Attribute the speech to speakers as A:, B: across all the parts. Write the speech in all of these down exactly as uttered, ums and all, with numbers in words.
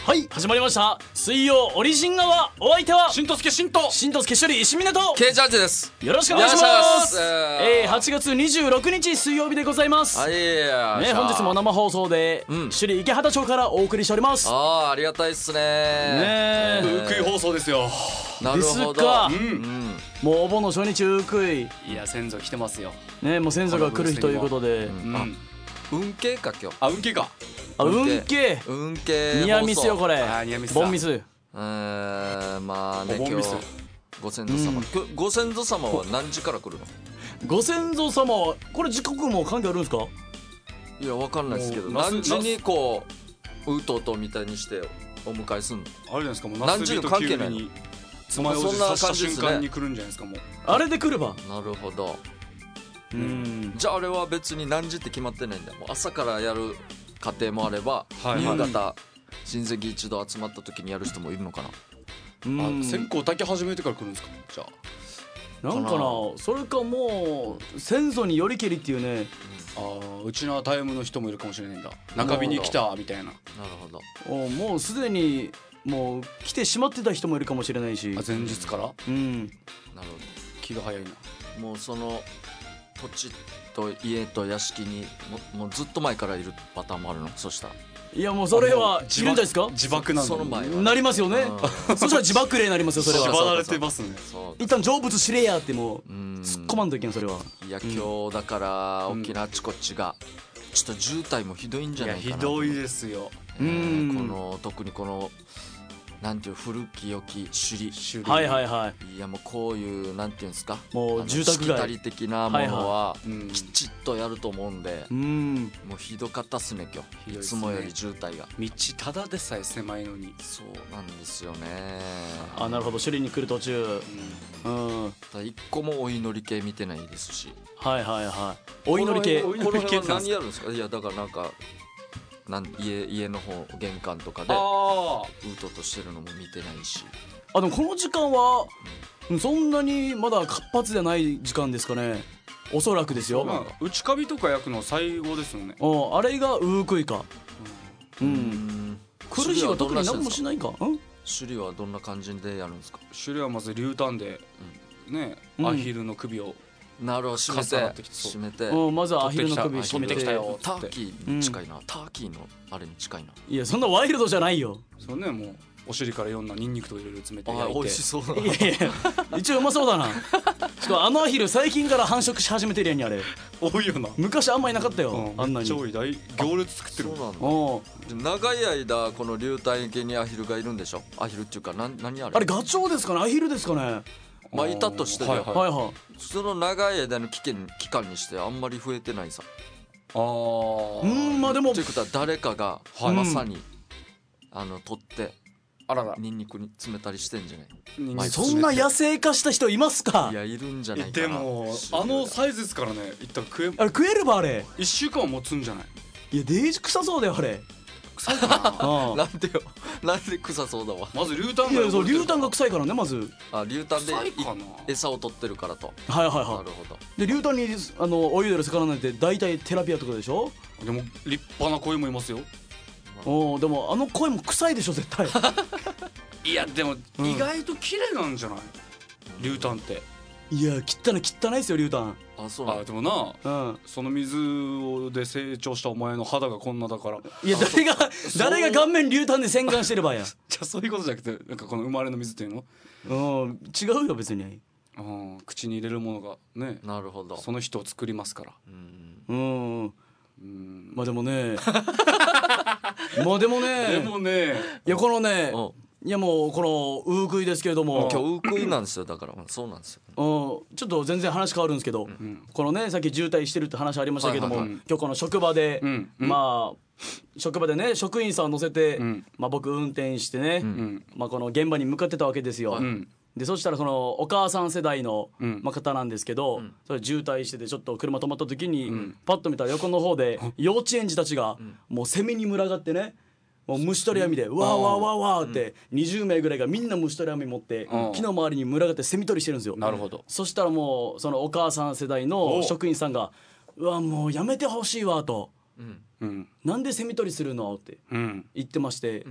A: はい始まりました水曜オリジンアワー。お相手は
B: しんとすけしんと
A: しんとすけしょり石峰と
C: ケイジャージです。
A: よろしくお願いします。
C: よろしくお願いします
A: えー、はちがつにじゅうろくにち水曜日でございます。
C: はいや
A: ね、本日も生放送で、
C: うん
A: 首里池畑町からお送りしております。
C: ああありがたいっすね。
A: ね
B: うくい放送ですよ。
C: なるほど。
A: ですか
C: う
B: うん
C: ん。
A: もうお盆の初日うくい
B: いや先祖来てますよ。
A: ね、もう先祖が来る日ということで、
C: うん
B: うん
C: 運慶か今日。
B: あ運気か。
A: あ、
C: 運
A: 運慶
C: 運慶。
A: ニアミスよこれ。
B: あニアミスだ
A: ボンミス。
C: えー、まあね今日
B: お盆ミス
C: ご先祖様、くご先祖様は何時から来るの？
A: ご先祖様はこれ時刻も関係あるんですか？
C: いやわかんないですけど、
B: もう
C: 何時にこううとうとみたいにしてお迎えすんの？
B: あれじゃないですかもう
C: 何時の関係ないの
B: につまようじ刺した瞬間に来るんじゃないですかもう。
A: あれで来れば。
C: なるほど。
A: うん
C: じゃああれは別に何時って決まってないんだ。もう朝からやる家庭もあれば、
B: はい
C: 夕方親戚一度集まった時にやる人もいるのかな。
A: うん
B: あ線香炊き始めてから来るんですかじゃあ。
A: なんかな、それかもう先祖によりけりっていうね。
B: あーうちのタイムの人もいるかもしれないんだ。中日に来たみたいな。
C: なるほど。
A: おもうすでにもう来てしまってた人もいるかもしれないし
B: あ、前日から
A: うん
C: なるほ
B: 気が早いな。
C: ど。もうその土地と家と屋敷にももうずっと前からいるパターンもあるの。そしたら
A: いやもうそれは
B: 自
A: 知りたいですか？
B: 自爆なんだ。
C: その前は
A: なりますよね。そしたら自爆霊になりますよそれは。
C: そう
B: 縛られてますね。
C: そう
A: 一旦成仏知れやってもう
C: うん
A: 突っ込まんといけんそれは。
C: いや今日だから
B: うん
C: 沖縄あちこちがちょっと渋滞もひどいんじゃ
B: いや
C: ないかな。
B: ひどいですよ。
C: えー
A: うん
C: この特にこのなんていう古き良き首里。
B: 種類
A: はいはいはい
C: やもうこういうなんていうんですか、
A: もう
C: あの
A: 住宅街
C: しきたり的なものは
B: うん
C: きちっとやると思うんで、
A: うん
C: もうひどかったっすね今日。い
B: ひどいっすね
C: つもより渋滞が。
B: 道ただでさえ狭いのに。
C: そうなんですよね。
A: あなるほど首里に来る途中うん
C: ただ一個もお祈り系見てないですし。
A: はいはいはいお祈り系
B: お祈り系
C: この辺は
B: なんすか
C: 何やるんですか？いやだからなんかなん家家の方玄関とかで
B: あ
C: うとうとしてるのも見てないし。
A: あでもこの時間はそんなにまだ活発じゃない時間ですかねおそらくですよ。
B: まあ内カビとか焼くの最後ですよね。
A: うんあれがウークイかう
C: うんん
A: 来る日は特に何もしないか。うん
C: 首里はどんな感じでやるんですか？
B: 種類はまず竜炭でね
A: うん
B: アヒルの首を
C: なるほど締め
B: 重なって
C: て
B: きてそう
C: 締めて
A: うんまずはアヒルの首
B: 取ってきた
A: 締めて
B: 取ってきたよ
C: ターキーに近いな、ターキーのあれに近いな。
A: いやそんなワイルドじゃないよ。
B: そうねもうお尻からいろんなニンニクとかいろいろ詰めて焼いて。
C: あ美味しそうだ
A: いやいや一応うまそうだな。しかもあのアヒル最近から繁殖し始めてるやんにあれ。
B: 多いよな。
A: 昔あんまいなかったよ、
B: うん
A: あんなに。
B: めっちゃ多い大行列作ってる。
C: そうなんだ。
A: お
C: 長い間この流体系にアヒルがいるんでしょ？アヒルっていうかなん何あれ？
A: あれガチョウですかねアヒルですかね。
C: まあいたとしても、
B: はいはい
A: はいはい
C: その長い間の期間期間にしてあんまり増えてないさ。
B: あー
A: うんまあでも
C: ということは誰かが
B: はい
C: まさに、あの取って
B: あらら
C: ニンニクに詰めたりしてんじゃない？
B: ニンニク
C: 毎日
A: そんな野生化した人いますか？
C: いやいるんじゃないかな。
B: でもあのサイズですからねいったら食え
A: あれ食えるばあれ。
B: いっしゅうかんは持つんじゃない？
A: いやデージ臭そうだよあれ。
B: 臭いかな。
A: あ
C: なんでよなんで臭そうだわ。
B: まず竜炭
A: いやそう
B: 汚れてる
A: 竜炭が臭いからねまず。
C: あ竜炭で
B: 臭いかな。
C: 餌を取ってるからと。
A: はいはい
C: な
A: は
C: るほど。
A: い。で竜炭にあのお湯でる魚なんて大体テラピアとかでしょ。
B: でも立派な声もいますよ。
A: おおでもあの声も臭いでしょ絶対。
B: いやでも
A: うん
B: 意外と綺麗なんじゃない？竜炭って。
A: いや汚い汚いですよ竜炭。
C: あそうなんだ。
B: あでもな
A: うん。
B: その水をで成長したお前の肌がこんなだから
A: いや誰が誰が顔面竜炭で洗顔してればや。
B: じゃあそういうことじゃなくてなんかこの生まれの水っていうの、
A: うん違うよ別に。
B: うん、口に入れるものがね
C: なるほど。
B: その人を作りますから。
C: うん
A: うん。
B: うん
A: まあでもね。まあでもね。
B: でもね
A: いやこのね。
C: お
A: いやもうこのウークイですけれども。
C: 今日ウークイなんですよ。だからそうなんですよ。
A: うん、ちょっと全然話変わるんですけど、
B: ん
A: このねさっき渋滞してるって話ありましたけども、
C: はい
B: はいはい
A: 今日この職場で、
B: うんうん
A: まあ職場でね職員さんを乗せて、
B: うん
A: まあ、僕運転してね、
B: うん
A: まあ、この現場に向かってたわけですよ、
B: うん
A: でそしたらそのお母さん世代の、
B: うん
A: まあ、方なんですけど、
C: ん
A: それ渋滞しててちょっと車止まった時に、
B: ん
A: パッと見たら横の方で幼稚園児たちが、もうセミに群がってねもう虫取り網でわーわーわーわーってにじゅうめいぐらいがみんな虫取り網持って
B: うん
A: 木の周りに群がってセミ取りしてるんですよ。
B: なるほど。
A: そしたらもうそのお母さん世代の職員さんが「うわもうやめてほしいわ」と
C: うん
B: うん
A: 「なんでセミ取りするの?」って
B: うん
A: 言ってまして
C: うん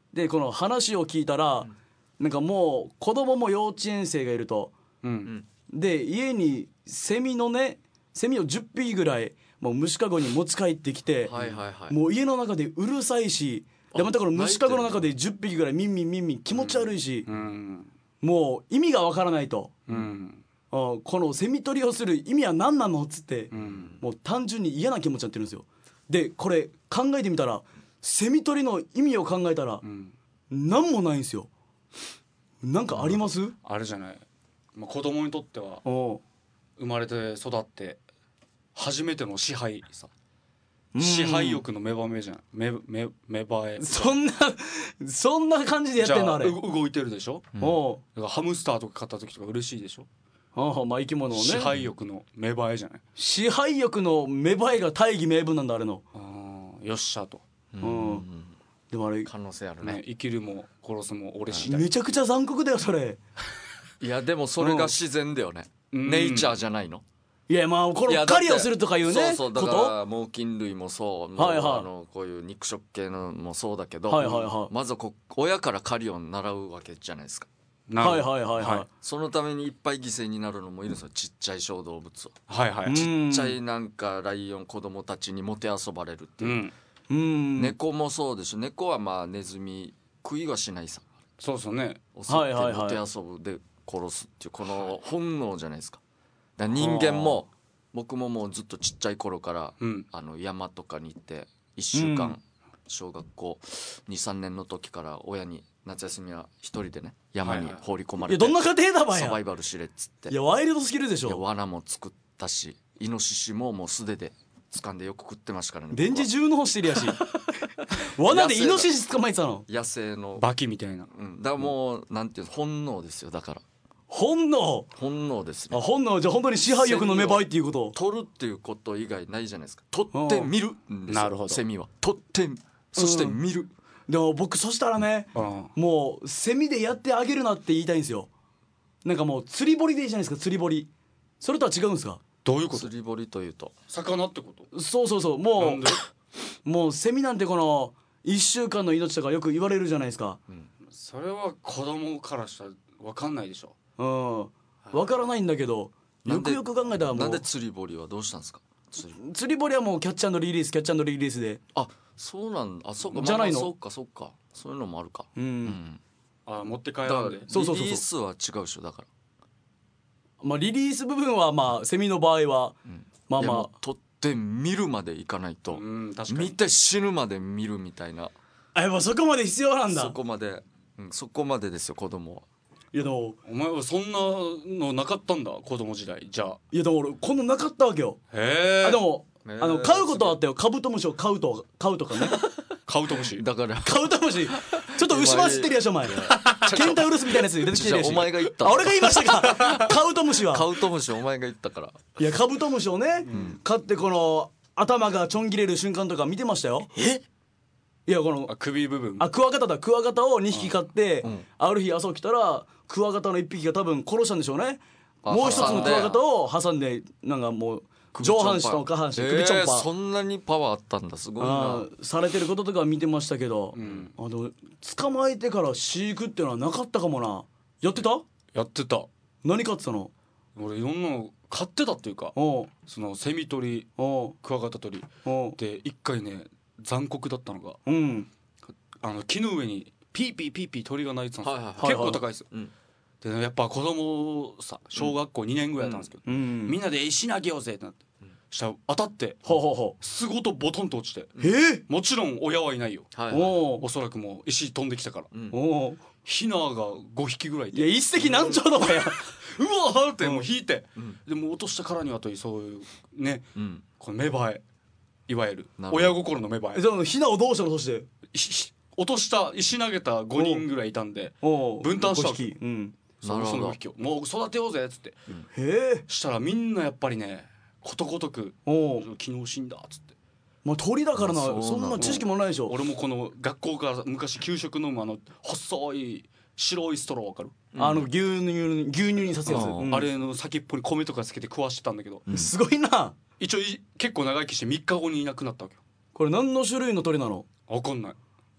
A: でこの話を聞いたら、なんかもう子供も幼稚園生がいると、
B: うん
A: で家にセミのねセミをじゅっぴきぐらいもう虫かごに持ち帰ってきて、
C: はいはいはい。
A: もう家の中でうるさいし、でまたこの虫かごの中でじゅっぴきぐらいミンミンミンミン気持ち悪いし、
B: うん
A: もう意味がわからないと、
B: うん
A: あこのセミ取りをする意味は何なのっつって、
B: うん
A: もう単純に嫌な気持ちになってるんですよ。でこれ考えてみたらセミ取りの意味を考えたら、
B: うん
A: 何もないんですよ。なんかあります？
B: あれじゃない、まあ、子供にとっては
A: おう
B: 生まれて育って初めての支配さ、
A: うん
B: 支配欲の芽生えじゃん、芽芽芽生え。
A: そんなそんな感じでやってんのあれ。
B: じゃあう動いてるでしょ、
A: おう
B: だからハムスターとか買った時とか嬉しいでしょ、
A: ああまあ生き物をね。
B: 支配欲の芽生えじゃない。
A: 支配欲の芽生えが大義名分なんだあれの。
B: あーよっしゃと、
A: うんでもあれ
C: 可能性あるね
B: ね、生きるも殺すも俺次第。
A: めちゃくちゃ残酷だよそれ。
C: いやでもそれが自然だよね、
B: うん
C: ネイチャーじゃないの。
A: いやまあこ
C: いやだって
A: の狩りをするとかいうね
C: そうそうだか
A: こ
C: ら猛禽類もそう、もう
A: はいはい
C: あのこういう肉食系のもそうだけど、
A: はいはいはい
C: まずはこ親から狩りを習うわけじゃないですか。
B: なるほど
A: とはいはいはいは
C: そのためにいっぱい犠牲になるのもいるんですよ、ちっちゃい小動物を。
B: はいはい、
A: い。
C: ち
A: ち
C: っちゃいなんかライオン子供たちにもてあそばれるっていう、
B: うん、
A: うん
C: 猫もそうでしょ。猫はまあネズミ食いはしないさ、
B: そうそうね。
C: 襲って
A: はいはいはい
C: もてあそぶで殺すっていうこの本能じゃないですか。だから人間も僕ももうずっとちっちゃい頃から
B: うん
C: あの山とかに行っていっしゅうか
A: うん
C: ん小学校にさんねんの時から親に夏休みは一人でね山に放り込まれて
A: いやどんな家庭だばや。
C: サバイバルしれっつって
A: いやワイルドすぎるでし
C: いや
A: ょ。
C: 罠も作ったしイノシシももう素手で掴んでよく食ってましたからね。
A: 電磁
C: 僕は
A: 順応してるやし。罠でイノシシ捕まえてたの。
C: 野生の、
B: バキみたいな。
C: うん、だからもうなんていうの本能ですよ。だから
A: 本能。
C: 本能です
A: あ
C: ね。
A: 本能じゃあ本当に支配欲の芽生えっていうこと。
C: 取るっていうこと以外ないじゃないですか。取ってみるんですよ。
B: なるほど
C: セミは取ってそして見る、
A: でも僕そしたらね、
B: うん
A: もうセミでやってあげるなって言いたいんですよ。なんかもう釣り堀でいいじゃないですか。釣り堀それとは違うんですか。
B: どういうこと？
C: 釣り堀というと
B: 魚ってこと？
A: そうそうそう
B: な
A: も
B: んで？
A: うもうセミなんてこのいっしゅうかんの命とかよく言われるじゃないですか。
B: それは子供からしたら分かんないでしょ。
A: うん分からないんだけど、
C: なんで
A: よくよく考えたらも
C: なんで
A: う
C: 釣り堀はどうしたんですか。釣り
A: 釣り堀はもうキャッチャーリリースキャッチャーリリースで、
C: あそうなんあそうか
A: じゃないの
C: まあまあそうかそうかそういうのもあるか。
A: うん
C: うん
B: あ持って帰
C: だからら
B: んで。
A: そうそうそうそう
C: リリースは違うでしょ。だから
A: まあリリース部分はまあセミの場合は、まあ
C: いやも
A: ま
C: う取って見るまでいかないと、
B: うん確かに。
C: 見て死ぬまで見るみたいな、
A: ああやっぱそこまで必要なんだ。
C: そこまで、うん、そこまでですよ子供は。
A: いやでも
B: お前はそんなのなかったんだ子供時代じゃあ。
A: いやでも俺こんななかったわけよ。
B: へえ。
A: あでも
C: へえ
A: あの飼うことはあったよ。カブトムシを飼うと飼うとかね。
B: カブトムシ。
C: だから
A: カブトムシちょっと牛走ってるやしお前。ケンタウルスみたいなやつ出てきてるやし。
C: お前が言った
A: あ俺が言いましたか。カブトムシは
C: カウトムシお前が言ったから。
A: いやカブトムシをね、飼ってこの頭がちょん切れる瞬間とか見てましたよ。えいやこの
B: あ首部分。
A: あクワガタだクワガタをにひき飼って、
C: ん
A: ある日朝起きたらクワガタのいっぴきが多分殺したんでしょうね。
C: あ
A: もう一つの
C: 挟んで
A: クワガタを挟んでなんかもう上半身と下半身首ちょんぱ、
C: えーそんなにパワーあったんだすごいな。
A: あーされてることとか見てましたけど、
B: ん
A: あの捕まえてから飼育っていうのはなかったかもな。やってた？
B: やってた。
A: 何飼ってたの？
B: 俺いろんなの買ってたっていうか、
A: おう
B: そのセミ取り
A: おう
B: クワガタ取り
A: おう
B: で一回ね残酷だったのが、
A: うん
B: あの木の上にピーピーピーピー鳥が鳴いてたんですよ、
C: はいはい
A: はい
B: 結構高いですよ、
C: うん
B: でねやっぱ子供さ小学校にねんぐらいだったんですけど、
A: うん
B: みんなで石投げようぜってなって、したら当たって
A: ほうほうほ
B: 巣ごとボトンと落ちて、
A: うえー、
B: もちろん親はいないよ、
C: はいはい
A: おう
B: おそらくもう石飛んできたから、
C: うん
A: おう
B: ヒナがごひきぐらいい
A: いや
B: て、
A: 一石何鳥だお前。
B: うわーってもう引いて、
C: うん
B: でもう落としたからにはというそういうね
C: うん
B: この芽生えいわゆる
C: なるほど
B: 親心の芽生え
A: えでもヒナをどうしたのそして。
B: しし落とした石投げたごにんぐらいいたんで
A: おう
B: 分担したわ
A: ご匹うん
B: その
C: なるほど
B: そのごひきをもう育てようぜっつって
A: へえ
B: したらみんなやっぱりねことごとく
A: おう
B: 昨日死んだっつって
A: まあ鳥だからな
C: そうなの
A: そんな知識もないでしょ。
B: 俺もこの学校から昔給食飲むあの細い白いストローわかる、
A: あの牛乳牛乳に刺すやつ、
C: うん
A: うん
B: あれの先っぽに米とかつけて食わしてたんだけど、
A: すごいな。
B: 一応い結構長生きしてみっかごにいなくなったわけよ。
A: これ何の種類の鳥なの？
B: わかんない。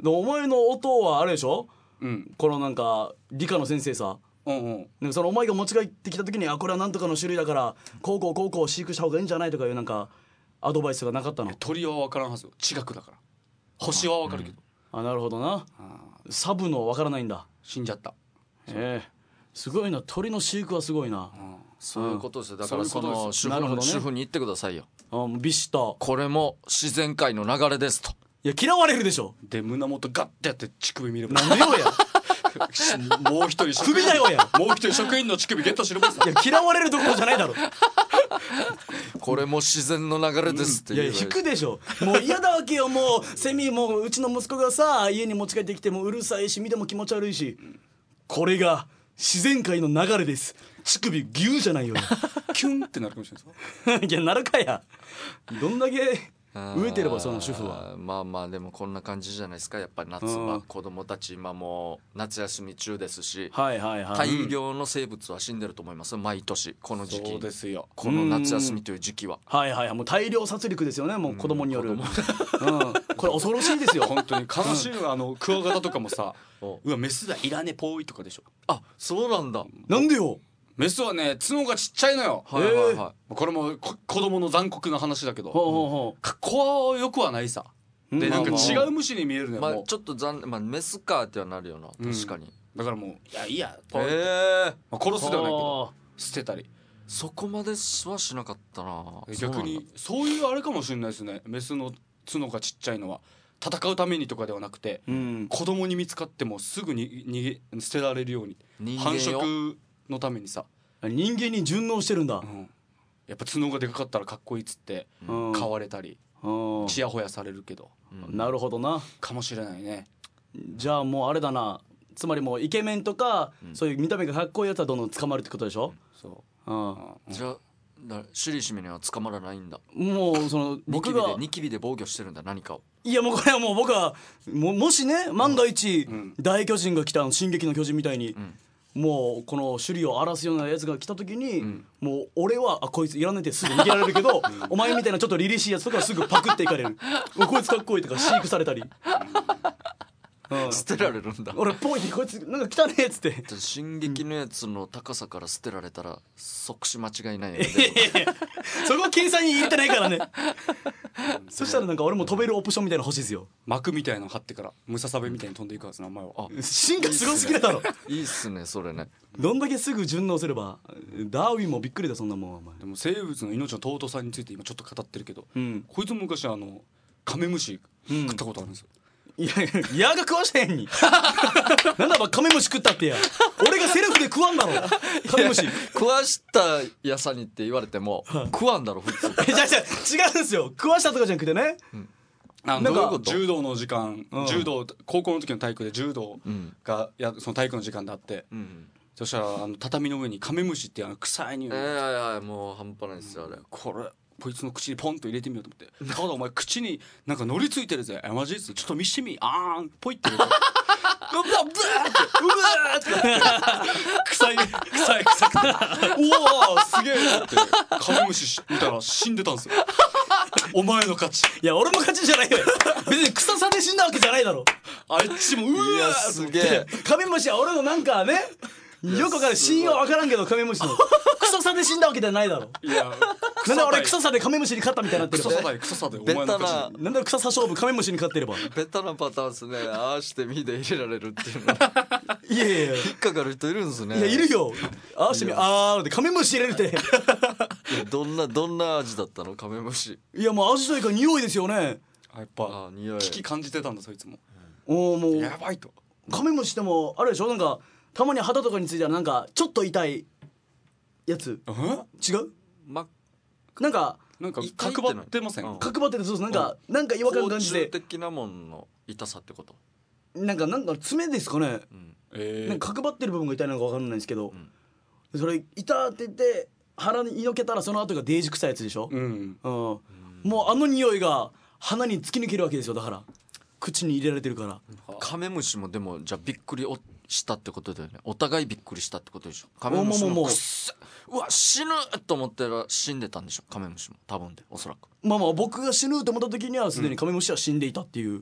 A: でお前の音はあれでしょ、
B: うん、
A: このなんか理科の先生さ、
B: うんうん、
A: なんかそのお前が持ち帰ってきた時にあこれはなんとかの種類だからこうこうこうこう飼育した方がいいんじゃないとかいうなんかアドバイスがなかったの？
B: 鳥は分からんはずよ、地学だから。星は分かるけど、
A: うん、あなるほどな。サブの分からないんだ。
B: 死んじゃった。
A: ええー、すごいな、鳥の飼育はすごいな、
B: うん、
C: そういうことですよ。だからその主婦、ね、主婦に言ってくださいよ。
A: あビシッと
C: これも自然界の流れですと。
A: いや嫌われるでしょ。
B: で胸元ガッてやって乳首見る。
A: なんでよや
B: もう一人
A: 首だよや
B: もう一人職員の乳首ゲットしてるもんさ。
A: いや嫌われるところじゃないだろ
C: これも自然の流れですっていう、
A: うん、いや引くでしょ。もう嫌だわけよ。もうセミもううちの息子がさ家に持ち帰ってきてもうるさいし見ても気持ち悪いし、これが自然界の流れです。乳首ギューじゃないよ
B: キュンってなるかもしれないです
A: いやなるかや。どんだけ飢えてればその主婦は。
C: まあまあでもこんな感じじゃないですか。やっぱり夏
A: うん
C: 場子供たち今もう夏休み中ですし、
A: はいはいはい、
C: 大量の生物は死んでると思います。毎年この時期。
B: そうですよ。
C: この夏休みという時期は。
A: はいはいはい、もう大量殺戮ですよね。もう子供による。うん、これ恐ろしいですよ。
B: 本当に悲しいのはあのクワガタとかもさ、うわメスだいらねぽいとかでしょ。
C: あそうなんだ。
A: なんでよ。
B: メスはね角がちっちゃいのよ。
C: はいはいはい。
B: これもこ子供の残酷な話だけど、
A: ほうほうほう、
B: かっこよくはないさ。でなんか違う虫に見えるのよ。
C: まあ
B: もう
C: ちょっと残まあメスかってはなるよな確かに。
B: うん、だからもういやいいや
C: へえ。
B: まあ、殺すではないけど捨てたり。
C: そこまではしなかったな。
B: 逆にそういうあれかもしれないですね。メスの角がちっちゃいのは戦うためにとかではなくて、うん、子供に見つかってもすぐに逃げ捨てられるように繁殖のためにさ。
A: 人間に順応してるんだ、うん、
B: やっぱ角がでかかったらかっこいいっつって飼われたり、うん、チヤホヤされるけど、
A: うん、なるほどな。か
B: もしれないね。
A: じゃあもうあれだな、つまりもうイケメンとか、うん、そういう見た目がかっこいいやつはどんどん捕まるってことでしょ、うん、
C: そう、うん、じゃあだシリシメには捕まらないんだ。
A: もうその僕が
C: ニキビで防御してるんだ何かを。
A: いやもうこれはもう僕は も, もしね万が一、うん、大巨人が来たの進撃の巨人みたいに、うんもうこの首里を荒らすようなやつが来た時に、うん、もう俺はあこいついらないってすぐ逃げられるけど、うん、お前みたいなちょっと凛々しいやつとかはすぐパクっていかれるこいつかっこいいとか飼育されたり、
C: うん、捨てられるんだ。
A: 俺ポイってこいつなんか汚ねえっつって
C: 進撃のやつの高さから捨てられたら即死間違いないよね
A: そこは計算に入れてないからねそしたらなんか俺も飛べるオプションみたいなの欲しいですよ。
B: 幕みたいなの張ってからムササビみたいに飛んでいくはずなお前は。
A: 進化すごすぎるだろ
C: いいっすねそれね。
A: どんだけすぐ順応すれば。ダーウィンもびっくりだそんなもん。お前
B: でも生物の命の尊さについて今ちょっと語ってるけど、うん、こいつも昔あのカメムシ食ったことあるんですよ、
A: うん、いやいやが食わしたへんになんだお前カメムシ食ったってや俺がセルフで食わんだろカメムシ
C: 食わしたやさにって言われても食わんだろ普通
A: じゃじゃ違うんですよ。食わしたとかじゃなくてね、うん
B: あのなんか柔道の時間、うん、柔道高校の時の体育で柔道が、うん、やその体育の時間であって、うん、そしたらあの畳の上にカメムシっていうあの臭い匂い、
C: えー、いやもう半端ないですよあれ。
B: これこいつの口にポンと入れてみようと思ってただお前口になんか乗りついてるぜマジですちょっと見してみあーんポイって入れてうわブーってうわーって臭い臭い臭くてうわーすげえってカメムシ見たら死んでたんですよお前の勝ち。
A: いや俺の勝ちじゃないよ別に臭さで死んだわけじゃないだろ
B: あっちもうわー
C: すげえ
A: カメムシは俺のなんかねよくわからん死因はわからんけどカメムシの臭さで死んだわけじゃないだろ。いやなんで俺臭さでカメムシに勝ったみたいになってる。
B: 臭さで臭さでお前の勝ち。
A: なんで臭さ勝負カメムシに勝ってれば。
C: ベタなパターンですね。ああしてみで入れられるっていうの
A: いやいやいや
C: 引っかかる人いるんですね。
A: いやいるよ。ああしてみあーってカメムシ入れるって
C: どんなどんな味だったのカメムシ。
A: いやもう味というか匂いですよね。
B: やっぱ匂い危機感じてたんだそいつも。
A: おおもう
B: やばいと。
A: カメムシでもあれでしょなんかたまに肌とかについたらなんかちょっと痛いやつ違う、ま、なんか
B: なんか角張ってません、うん、
A: 角張っててそうそうなんか、うん、なんか違和感感じて
C: 甲虫的なもんの痛さってこと
A: なんかなんか爪ですかね、うんえー、なんか角張ってる部分が痛いのか分かんないんですけど、うん、それ痛って言って腹にのけたらその後がデージ臭いやつでしょ、うんうん、もうあの匂いが鼻に突き抜けるわけですよ。だから口に入れられてるから。
C: カメムシもでもじゃあびっくりおしたってことだよね。お互いびっくりしたってことでしょ。カメムシもくっさうわ死ぬと思ってら死んでたんでしょカメムシも多分でおそらく。
A: まあまあ僕が死ぬと思った時にはすでにカメムシは死んでいたっていう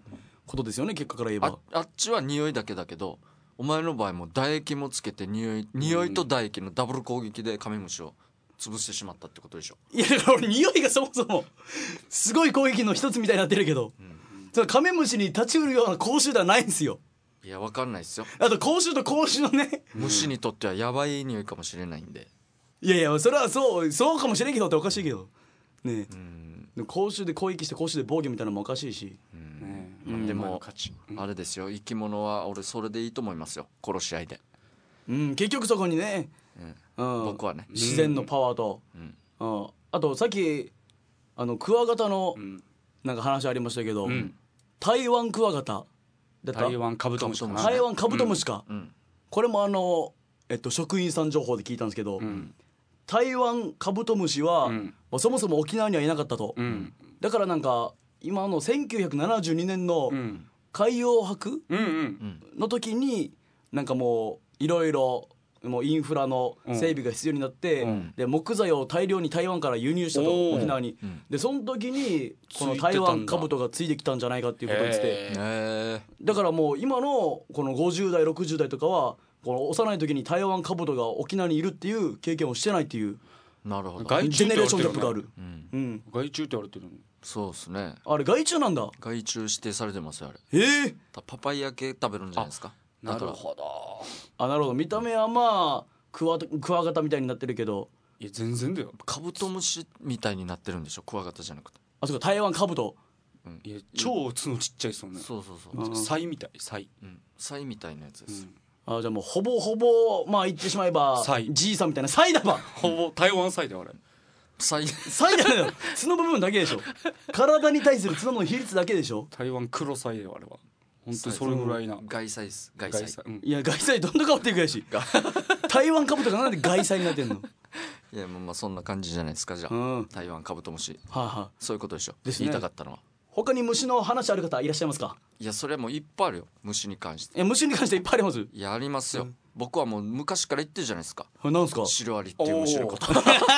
A: ことですよね、結果から言えば。
C: ああっちは匂いだけだけどお前の場合も唾液もつけて匂い匂いと唾液のダブル攻撃でカメムシを潰してしまったってことでしょ。
A: いやだから俺匂いがそもそもすごい攻撃の一つみたいになってるけど、そのカメムシに立ちうるような口臭ではないんですよ。
C: いやわかんないですよ。
A: あと口臭と口臭のね、
C: 虫にとってはやばい匂いかもしれないんで。
A: いやいやそれはそうそうかもしれんけどっておかしいけどねえ、
C: うん
A: でも口臭で攻撃して口臭で防御みたいなのもおかしいし、
B: ね
A: うん
C: でも
B: 勝ち、うん
C: あれですよ、生き物は俺それでいいと思いますよ、殺し合いで。
A: うん、結局そこにね、
C: うん
A: うん、
C: 僕はね
A: 自然のパワーと、
C: うん
A: うん、あとさっきあのクワガタの
B: うん
A: なんか話ありましたけど、
B: うん
A: 台湾クワガタだった
B: 台湾カブトムシかな。
A: 台湾カブトムシか、
C: うん
A: これもあの、えっと、職員さん情報で聞いたんですけど、
B: うん
A: 台湾カブトムシは、
B: うん
A: まあそもそも沖縄にはいなかったと、
B: うん
A: だからなんか今のせんきゅうひゃくななじゅうにねんの
B: うん
A: 海洋博
B: うんうん
A: の時になんかもういろいろもうインフラの整備が必要になって、
B: うん
A: で木材を大量に台湾から輸入したと、
B: おー
A: 沖縄に、
C: うん
A: でその時にこの
B: ついてたんだ
A: 台湾カブトがついてきたんじゃないかっていうことを言ってて、
B: へー
C: え
A: だからもう今のこのごじゅう代ろくじゅう代とかはこの幼い時に台湾カブトが沖縄にいるっていう経験をしてないっていう
C: ー、なるほど。
B: 害虫
A: ジェネレーションギャップがある、
C: うん、
A: うん、
B: 害虫って言われてるの。
C: そうですね。
A: あれ害虫なんだ。
C: 害虫指定されてますよあれ。
A: ええ
C: たパパイヤ系食べるんじゃないですか。だから
B: なるほど。
A: あなるほど、見た目はまあクワクワガタみたいになってるけど、
B: いや全然だよ。
C: カブトムシみたいになってるんでしょ、クワガタじゃなくて。
A: あそうか台湾カブト、
B: いや超角ちっちゃいですよね。
C: そうそうそう、
A: うん
B: サイみたいサイ。
C: うん、サイみたいなやつです、
A: あじゃあもうほぼほぼまあ言ってしまえば
B: サイ
A: じいさんみたいなサイだわ
B: ほぼ台湾サイだよあれ。
C: サイ
A: サイだよ角部分だけでしょ、体に対する角の比率だけでしょ。
B: 台湾黒サイだよあれは。本当にそれぐらいな。
C: 外サイです外サイ。
B: サイ。うん
A: いや外菜どんどん変わっていくやし台湾カブトがなんで外菜になってんの。
C: いやまあまあそんな感じじゃないですか。じゃあ、
A: うん
C: 台湾カブトムシ
A: はいはい、
C: そういうことでしょ
A: ですね
C: 言いたかったのは。
A: 他に虫の話ある方いらっしゃいますか。
C: いやそれはもういっぱいあるよ、虫に関して。
A: え虫に関していっぱいあります。
C: いやありますよ、僕はもう昔から言ってるじゃないですか、
A: これなんすか。
C: シロアリっていう虫のこと。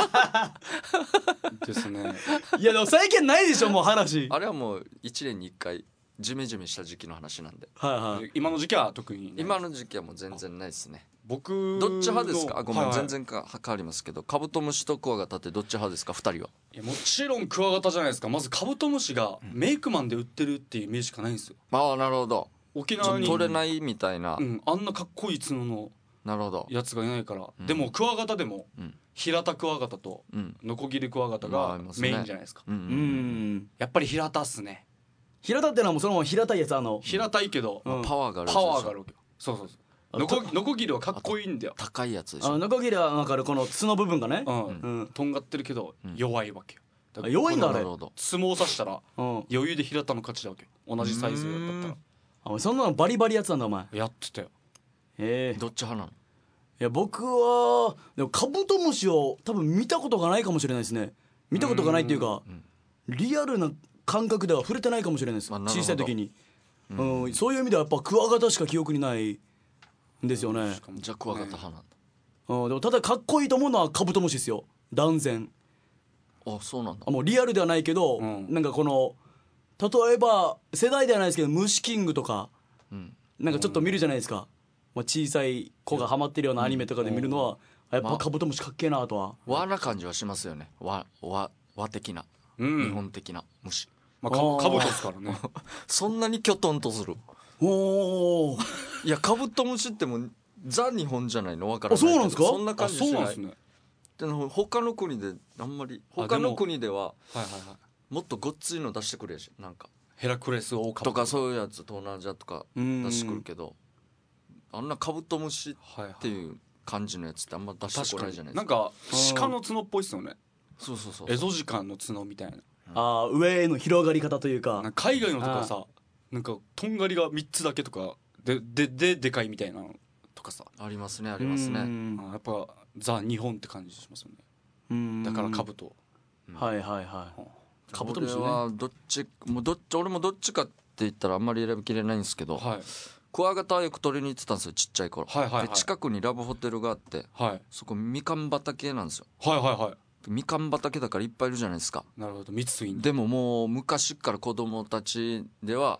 B: ですね。
A: いやでも最近ないでしょもう話。
C: あれはもういちねんにいっかいジメジメした時期の話なんで、
A: はいはい
B: 今の時期は特にね。
C: 今の時期はもう全然ないですね。
B: 僕
C: どっち派ですか。あごめん、
B: はいはい
C: 全然か変わりますけど、カブトムシとクワガタってどっち派ですかふたりは。
B: いやもちろんクワガタじゃないですか。まずカブトムシがメイクマンで売ってるっていうイメージしかないんですよ。
C: ああなるほど、ちょっと
B: 沖縄に
C: 取れないみたいな、
B: うん、あんなかっこいい角の
C: なるほど、
B: やつがいないから、
C: うん
B: でもクワガタでも
C: うん
B: 平田クワガタと
C: うん
B: ノコギリクワガタ
C: まああ
B: が
C: りますね
B: メインじゃないですか。
C: うんう
A: うんん
B: やっぱり平田っすね。
A: 平たってのはもうそのまま平たいやつあの
B: 平たいけど、
A: うん
C: パワーがある
B: パ
C: やつでしょ
B: ワーがあるわけよ。そうそうそう。
A: あ
B: ノコ
A: と
B: ノコギリはかっこいいんだよ。
C: 高いやつでしょ。
A: あのノコギリは分かるこの角部分がね
B: う、ん、
A: うん
B: とんがってるけど
C: うん
B: 弱いわけよ。だから
A: あ弱いんだあれ
C: なるほど。
B: 相撲さしたら
A: うん
B: 余裕で平田の勝ちだわけよ。同じサイズだったら
A: あそんなのバリバリやつなんだお前。
B: やってたよ。
A: ええ
C: どっち派なの。
A: いや僕はでもカブトムシを多分見たことがないかもしれないですね。見たことがないっていうか
C: うん
A: リアルな感覚では触れてないかもしれないです、
C: あなるほど
A: 小さい時に、うんそういう意味ではやっぱクワガタしか記憶にないんですよね、
B: しかも
C: じゃあクワガタ派なんだ。
A: うん、でもただかっこいいと思うのはカブトムシですよ断然。
C: あそうなんだ
A: あ。もうリアルではないけど、
B: うん
A: なんかこの例えば世代ではないですけど虫キングとか
C: うん
A: なんかちょっと見るじゃないですか、まあ、小さい子がハマってるようなアニメとかで見るのは、やっぱカブトムシかっけえなとは、
C: 和な感じはしますよね。和和和的な、
B: うん
C: 日本的な虫。
B: まあ、か
A: あー
B: かぶとですからね。
C: そんなにきょとんとする。
A: おお
C: いやカブトムシってもうザ日本じゃないのわからないけど。
A: あそうなんですか
C: そんな
B: あ
C: 感じしない。
B: そうなんですね。
C: でも他の国であんまり
B: あ
C: 他の
B: でも
C: 国では
B: はいはいはい。
C: もっとごっついの出してくれやしなんか
B: ヘラクレスオオカブ
C: とかそういうやつ東南アジアとか
A: うん
C: 出してくるけど、あんなカブトムシ
B: はいはい。
C: っていう感じのやつってあんま出してこ
B: 確か
C: ないじゃないですか。
B: になんか鹿の角っぽいっすよね。
C: そうそうそう
B: エゾジカンの角みたいな。
A: あー上への広がり方というか
B: なんか海外のとかさ、なんかとんがりがみっつだけとかででででかいみたいなのとかさ、
C: ありますねあります
A: う
C: ね。
A: ん
B: あやっぱザ日本って感じしますよね。
A: うん
B: だからカブト。
A: はいはいはいカブトムシね
C: 俺はどっちもうどっち俺もどっちかって言ったらあんまり選びきれないんですけど、
B: はい
C: クワガタはよく取りに行ってたんですよちっちゃい頃、
B: はいはいはい
C: で近くにラブホテルがあって
B: はい
C: そこみかん畑なんですよ。
B: はいはいはい。
C: みかん畑だからいっぱいいるじゃないですか。
B: なるほど、蜜いんだ。
C: でももう昔から子供たちでは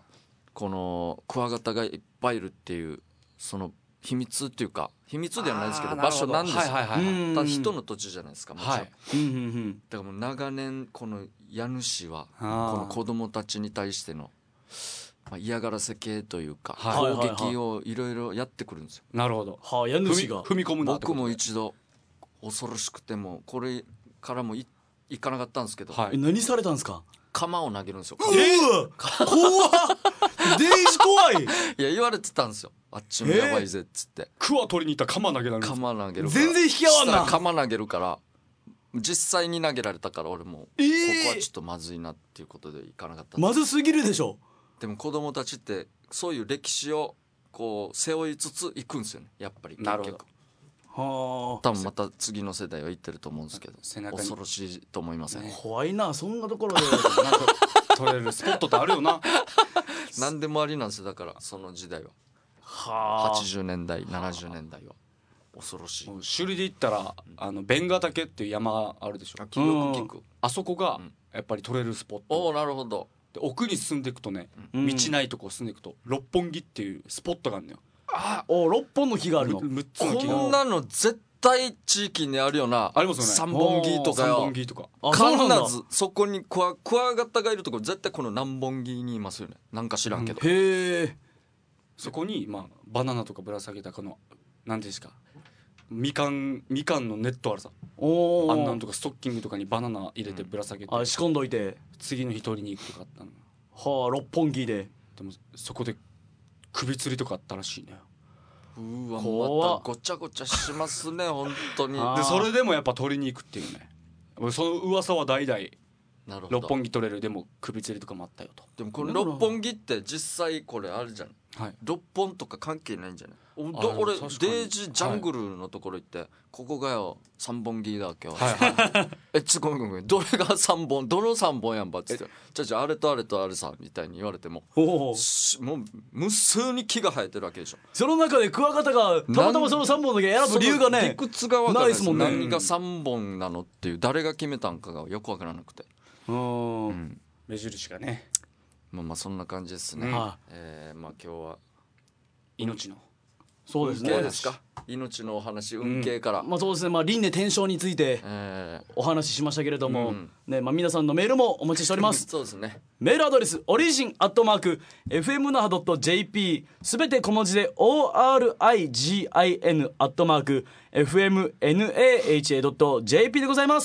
C: このクワガタがいっぱいいるっていうその秘密っていうか秘密ではないですけど場所なんですよ、
B: はいはいはいはい、
C: ただ人の土地じゃないですかもちろん、
B: はい、
A: うんうんうん、
C: だからもう長年この家主はこ
B: あー
C: の子供たちに対しての、まあ、嫌がらせ系というか、
B: はい
C: 攻撃をいろいろやってくるんですよ。
B: なるほど。
A: はあ、家
B: 踏み
A: 主が
B: 踏み込むなってこと
C: 僕も一度恐ろしくてもこれからもい行かなかったんですけど、
B: はい
A: え何されたんですか。
C: 鎌を投げるんですよ。
A: うわ怖っデイジ怖い。
C: いや言われてたんですよ、あっちもやばいぜっつって、
B: クワ取りに行ったら鎌投げられるんです
C: 鎌投げるから
A: 全然引き合わんな
C: したら鎌投げるから実際に投げられたから俺も
A: えー
C: ここはちょっとまずいなっていうことで行かなかったんです。
A: まずすぎるでしょ。
C: でも子供たちってそういう歴史をこう背負いつつ行くんですよねやっぱり。
B: なるほど。
A: はあ、
C: 多分また次の世代は行ってると思うんですけど
B: 背中に
C: 恐ろしいと思いません、
B: ね
A: 怖いなそんなところで
B: なんか取れるスポットってあるよな。
C: 何でもありなんですよだからその時代は
A: はあ
C: はちじゅうねんだいななじゅうねんだいは恐ろしい。
B: もう首里で言ったらあのベンガ岳っていう山あるでしょ。
C: あよく聞く。
B: あそこが
C: うん
B: やっぱり取れるスポッ
C: お
B: ト
C: おなるほど。
B: で、奥に進んでいくとね、
A: うん
B: 道ないとこ進んでいくと六本木っていうスポットがあるのよ。
C: あ
A: お六本の木があるの。
B: むっつの木が
C: こんなの絶対地域にあるよな。
B: ありますよね。
C: 三本木とか
B: 三
C: よ
B: 本木とか。
A: あそうなんだ
C: 必ずそこにクワクワガタがいるところ絶対この何本木にいますよね。なんか知らんけど、
A: へえ。
B: そこにまあバナナとかぶら下げたこの何ですかみかんみかんのネットあるさ
A: おお。
B: あんなんとかストッキングとかにバナナ入れてぶら下げて、
A: あ仕込んどいて。
B: 次の日取りに行くとかあったの。
A: はあ六本木で。
B: でもそこで首吊りとかあったらしいね。
C: うわ
A: 怖っ
C: またごちゃごちゃしますね本当に。
A: あ
B: でそれでもやっぱ取りに行くっていうね。俺その噂は代々
C: なるほど。
B: 六本木取れるでも首吊りとかもあったよと。
C: でもこの六本木って実際これあるじゃん。
B: はい。
C: 六本とか関係ないんじゃない。お
B: あ
C: ど俺
B: 確かに
C: デイジジャングルのところ行って、ここがよ三本木だわけよ、
B: はいはい。
C: えちょごめんごめんどれが三本どの三本やんばっつってじゃじゃあれとあれとあれさみたいに言われても
A: おお。
C: しもう無数に木が生えてるわけでしょ。
A: その中でクワガタがたまたまその三本だけ選ぶ理由が
C: その理
A: ね。
C: 屈が分からないです
A: ないですもんね
C: 何が三本なのっていう誰が決めたんかがよく分からなくて、
A: うん。
C: うん
B: 目印がね
C: まあまあそんな感じですね、
B: うん
A: は
C: えーまあ今日は
B: 命の。
A: そうですね。
C: 運慶ですか。命のお話運慶から、
A: まあそうですね。まあ輪廻転生について
C: えー
A: お話ししましたけれども、
C: うん
A: ねまあ皆さんのメールもお待ちしております。
C: そうですね。
A: メールアドレスオリジンアットマーク エフエムナハドットジェーピー すべて小文字で オーアールアイジーアイエヌ アットマーク エフエムナハ ドットジェーピー でございます。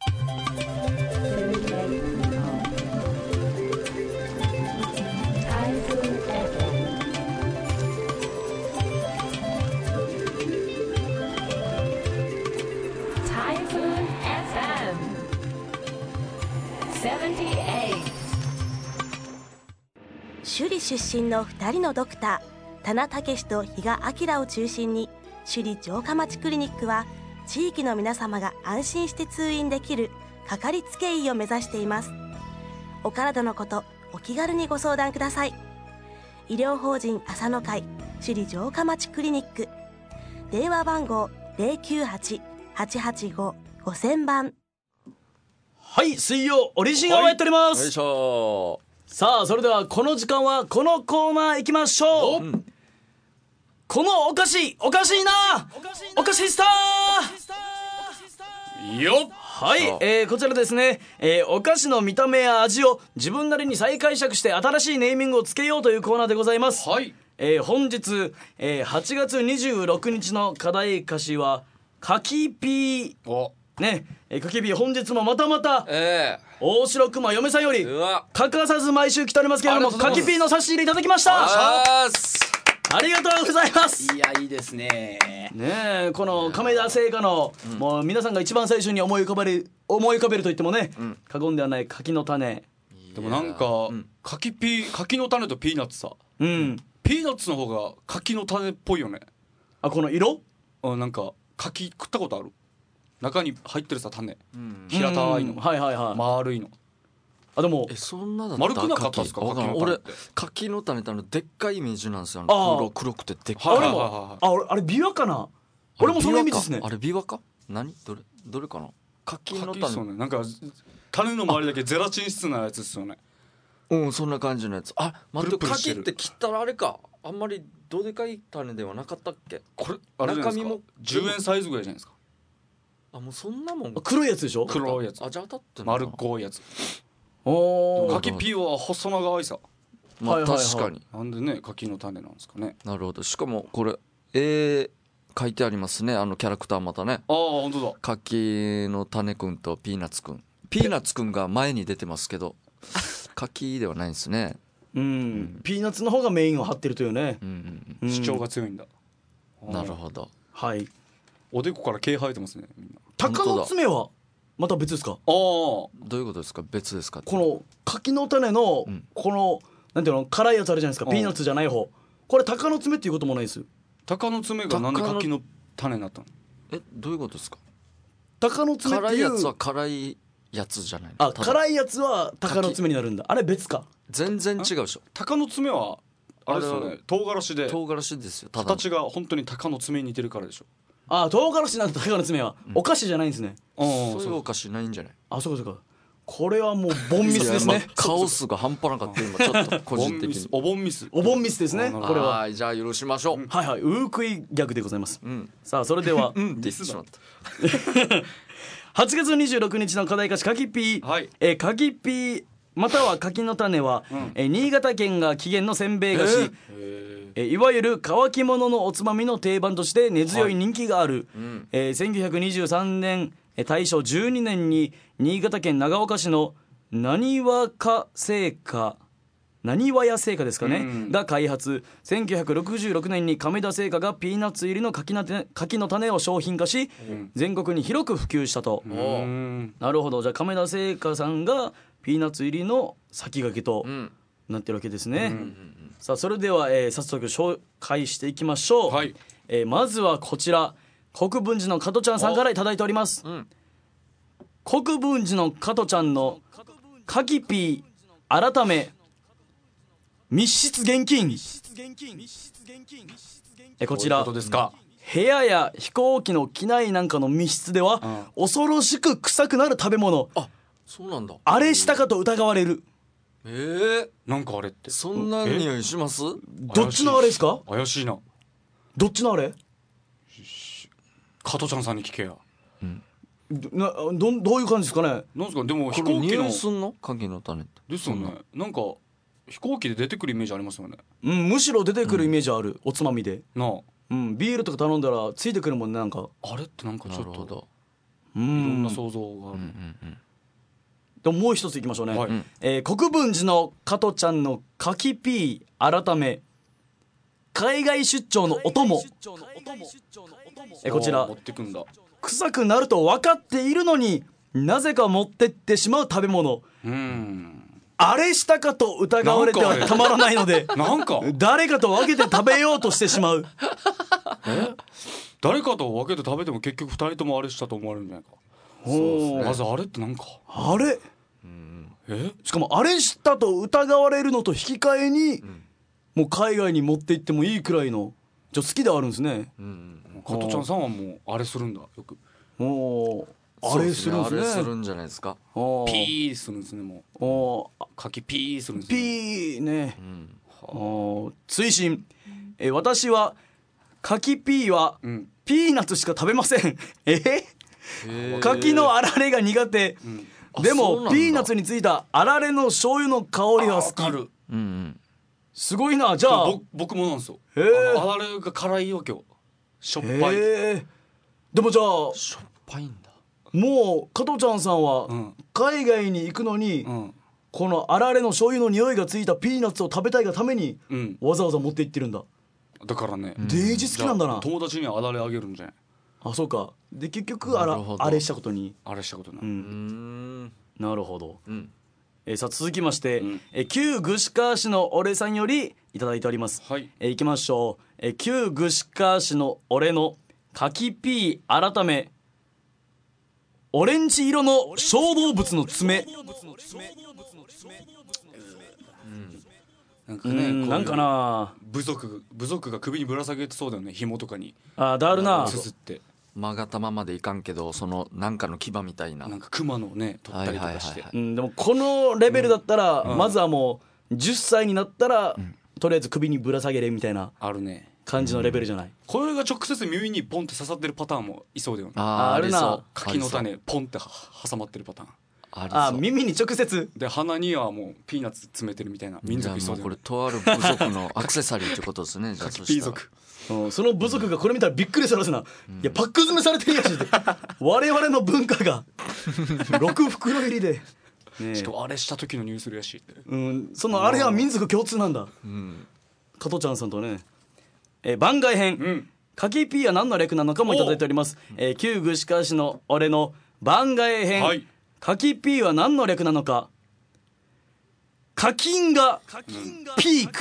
D: 首里出身のふたりのドクター田名武と比嘉明を中心に首里城下町クリニックは地域の皆様が安心して通院できるかかりつけ医を目指しています。お体のことお気軽にご相談ください。医療法人朝の会首里城下町クリニック電話番号 ゼロきゅうはち はちはちご ごせんばん。
A: はい水曜オリジンをやっております、
C: よいしょ。
A: さあそれではこの時間はこのコーナー行きましょう、
C: うん
A: このおかしいおかしいなおかしいスター
B: よっ。
A: はい
C: そう、
A: えーこちらですね、えーお菓子の見た目や味を自分なりに再解釈して新しいネーミングをつけようというコーナーでございます。
B: はい。
A: えー本日、えーはちがつにじゅうろくにちの課題歌詞はかきピー
B: お。
A: ね、えーかきピー本日もまたまた
C: え
A: 大城熊嫁さんより
C: ー、うわ
A: 欠かさず毎週来ておりますけれども
B: ありがとうございます
A: かきピーの差し入れいただきました。
C: あーす
A: ありがとうございます。
B: いやいいですね。
A: ねえこの亀田製菓の、もう皆さんが一番最初に思い浮かべる思い浮かべると言ってもね、
C: ん
A: 過言ではない柿の種。
B: でもなんか
C: うん
B: 柿ピー柿の種とピーナッツさ。
A: うん
B: ピーナッツの方が柿の種っぽいよね。
A: あこの色
B: あなんか柿食ったことある？中に入ってるさ種。
C: うん
B: 平たいの
A: うんはいはいはい、
B: 丸いの。
A: あでも
C: えそんなだった
B: 丸くなかったっすか
C: 柿わからん俺
B: 柿の種って
C: 柿の種ってあのでっかいイメージなんですよ。
A: あー
C: 黒黒くてでっかい。
B: はい
A: 俺も、
B: はいはいはい
A: あ俺あれビワかな。俺もそのイメージですね。
C: あれビワか何どれどれかな柿の種
B: 柿そうね。なんか種の周りだけゼラチン質なやつですよね。
C: うんそんな感じのやつ。あ待って
B: プルプルしてる
C: 柿って切ったらあれかあんまりどでかい種ではなかったっけ。
B: これあれじゃないですか
C: 中身も
B: じゅうえんサイズぐらいじゃないですか。
C: あもうそんなもん
A: 黒いやつでしょ。
B: 黒いやつ
C: あじゃあ当たってんのかな
B: 丸っこいやつ。
A: おー
B: 柿ピーは細長いさ。
C: まあ
A: はいはいはい
C: 確かに
B: なんでね柿の種なんですかね。
C: なるほど。しかもこれ絵書いてありますねあのキャラクターまたね。
B: ああ本当だ。
C: 柿の種くんとピーナッツくんピーナッツくんが前に出てますけど柿ではないんですね。
A: うんピーナッツの方がメインを張ってるというね。
C: うんうん
A: うん
B: 主張が強いんだ。
C: うんなるほど。
A: はい。
B: おでこから毛生えてますねみんな。
A: 鷹の爪はまた別ですか。
B: ああ
C: どういうことですか別ですか。
A: この柿の種の
C: うん
A: このなんていうの辛いやつあるじゃないですか。
B: うん
A: ピーナッツじゃない方。これ鷹の爪っていうこともないです。
B: 鷹の爪がなんで柿の種になったの。
C: えどういうことですか。
A: 鷹の爪っていう
C: 辛いやつは辛いやつじゃないの。
A: あ
C: ただ
A: 辛いやつは鷹の爪になるんだ。あれ別か。
C: 全然違うでしょ。
B: 鷹の爪はあれですよ
C: あれ
B: ね唐辛子で
C: 唐辛子ですよただの
B: 形が本当に鷹の爪に似てるからでしょ。
A: あ唐辛子なんだ。鷹の爪はお菓子じゃないんですね。
B: ああ
C: そういうお菓子ないんじゃない。
A: あそうかそうか。これはもうボンミスですね。
C: いやまあカオスが半端なかった今ちょっと個人的に。
B: お盆ミス。
A: お盆ミスですね
B: あなるほど
A: これは。
C: はいじゃあ許しましょう。
A: はいはい。ウークイギャグでございます。
C: うん
A: さあそれでは
C: うんって言ってしまった。
A: はちがつにじゅうろくにちの課題歌詞かきピー、
B: はい
A: えー、かきピーまたは柿の種は、
B: うん
A: えー新潟県が起源のせんべい菓子、
C: えー
B: へえ
A: えーいわゆる乾き物のおつまみの定番として根強い人気がある、
C: うん
A: えーせんきゅうひゃくにじゅうさんねんえー大正じゅうにねんに新潟県長岡市の何和か製菓何和屋製菓ですかね、
B: うん
A: が開発。せんきゅうひゃくろくじゅうろくねんに亀田製菓がピーナッツ入りの柿の種柿の種を商品化し、
B: うん
A: 全国に広く普及したと、
B: うーん
A: なるほど。じゃあ亀田製菓さんがピーナッツ入りの先駆けと
C: うん
A: なってるわけですね、
B: うん
A: さあそれでは、えー早速紹介していきましょう、
B: はい
A: えーまずはこちら国分寺の加トちゃんさんからいただいております。
C: うん
A: 国分寺の加トちゃんのカキピー改め密室現金、えーこちら
B: どういうことですか。
A: 部屋や飛行機の機内なんかの密室では、恐ろしく臭くなる食べ物、
C: あそうなんだ。
A: あれしたかと疑われる。
C: えー、
B: なんかあれって
C: そんな匂いします。
A: どっちのあれですか。
B: 怪しいな。
A: どっちのあれ
B: 加トちゃんさんに聞けや。
A: どなどどういう感じですかね。
B: なんですかでも飛
C: これ
B: 行機の
C: 匂いすんの鍵の種って。
B: ですよね。なんか飛行機で出てくるイメージありますよね。
A: うん、むしろ出てくるイメージある、おつまみで、
B: な
A: うん、ビールとか頼んだらついてくるもんねなんか。
B: ああれってなんかちょっと
C: なるほど。
A: う
B: いろん
A: ん
B: な想像がある。
A: でももう一ついきましょうね、
B: はい
A: えー国分寺の加トちゃんのカキピー改め海外出張のお供、えーこちら
B: 持ってくんだ。
A: 臭くなると分かっているのになぜか持ってってしまう食べ物、
B: うん。
A: あれしたかと疑われてはたまらないので
B: なんか
A: 誰かと分けて食べようとしてしまう。
B: 誰かと分けて食べても結局二人ともあれしたと思われるんじゃないか。
A: おー
B: まずあれってなんか
A: あれ
B: え
A: しかもあれしたと疑われるのと引き換えに、もう海外に持って行ってもいいくらいのじゃあ好きであるんですね。
B: 加トちゃんさんはもうあれするんだよく。
A: もうあれするんですね。
C: あれするんじゃないですか。
A: あー
B: ピーするんですねもう。
A: あー
B: 柿ピーするんです
A: ピ
B: ね。
A: ーね、
C: うん
A: あー追伸、え私は柿ピーは
B: うん。
A: ピーナッツしか食べません。え
C: へー
A: 柿のあられが苦手、
B: うん。
A: で
C: あそうなんだ
A: もピーナッツについたあられの醤油の香りは好き。
C: うんうん。
A: すごいな。じゃあ
B: ぼ僕もなんですよ。
A: へー
B: あのあれが辛いわけよ。しょっぱい。
A: へえでもじゃあ
C: しょっぱいんだ。
A: もう加トちゃんさんは
B: うん
A: 海外に行くのに、
B: うん
A: このあられの醤油の匂いがついたピーナッツを食べたいがために
B: うん。
A: わざわざ持って行ってるんだ。
B: だからね。
A: デイジ好きなんだな。
B: じゃあ友達にはあだれあげるんじゃない。
A: あそうか。で結局あら
C: なるほど
A: あれしたことに、
B: あれしたことない。
A: う、
C: うんん
A: なるほど。
C: うん。
A: えーさあ続きまして、
B: うん
A: えー旧具川市の俺さんよりいただいております。
B: はい。
A: えー、いきましょう、えー旧具川市の俺の柿ピー改めオレンジ色の小動物の爪。う
B: なんかね、こういう
A: んなんかな
B: 部族部族が首にぶら下げてそうだよね。紐とかに
A: あだるな。
B: すすって。
C: 曲がったままでいかんけどそのなんかの牙みたいな
B: なんか熊のね取ったりとかして、
C: はいはいはいはい
A: うん、でもこのレベルだったら、
B: うん
A: まずはもうじゅっさいになったら、うん、とりあえず首にぶら下げれみたいな
B: あるね
A: 感じのレベルじゃない、うん、
B: これが直接耳にポンって刺さってるパターンもいそうだよね。
C: あー
A: あるな
C: ありそう
B: 柿の種ポンって挟まってるパターン
C: ありそう
A: あ耳に直接
B: で鼻にはもうピーナッツ詰めてるみたいな民族いそうだよね。
C: じゃあもうこれとある部族のアクセサリーってことですねじゃあ
B: 柿
C: そしたら
B: ピー族
A: うん、その部族がこれ見たらびっくりするらしいな、うん、いやパック詰めされてるやつって我々の文化がろく袋入りで、ね、
B: しかもあれした時のニュースらしいって、
A: うん、そのあれは民族共通なんだ、
C: うん、
A: 加トちゃんさんとね、えー、番外編、うん、柿ピーは何の略なのかもいただいております、えー、旧具志川市の俺の番外編、はい、柿ピーは何の略なのか。課金がピーク、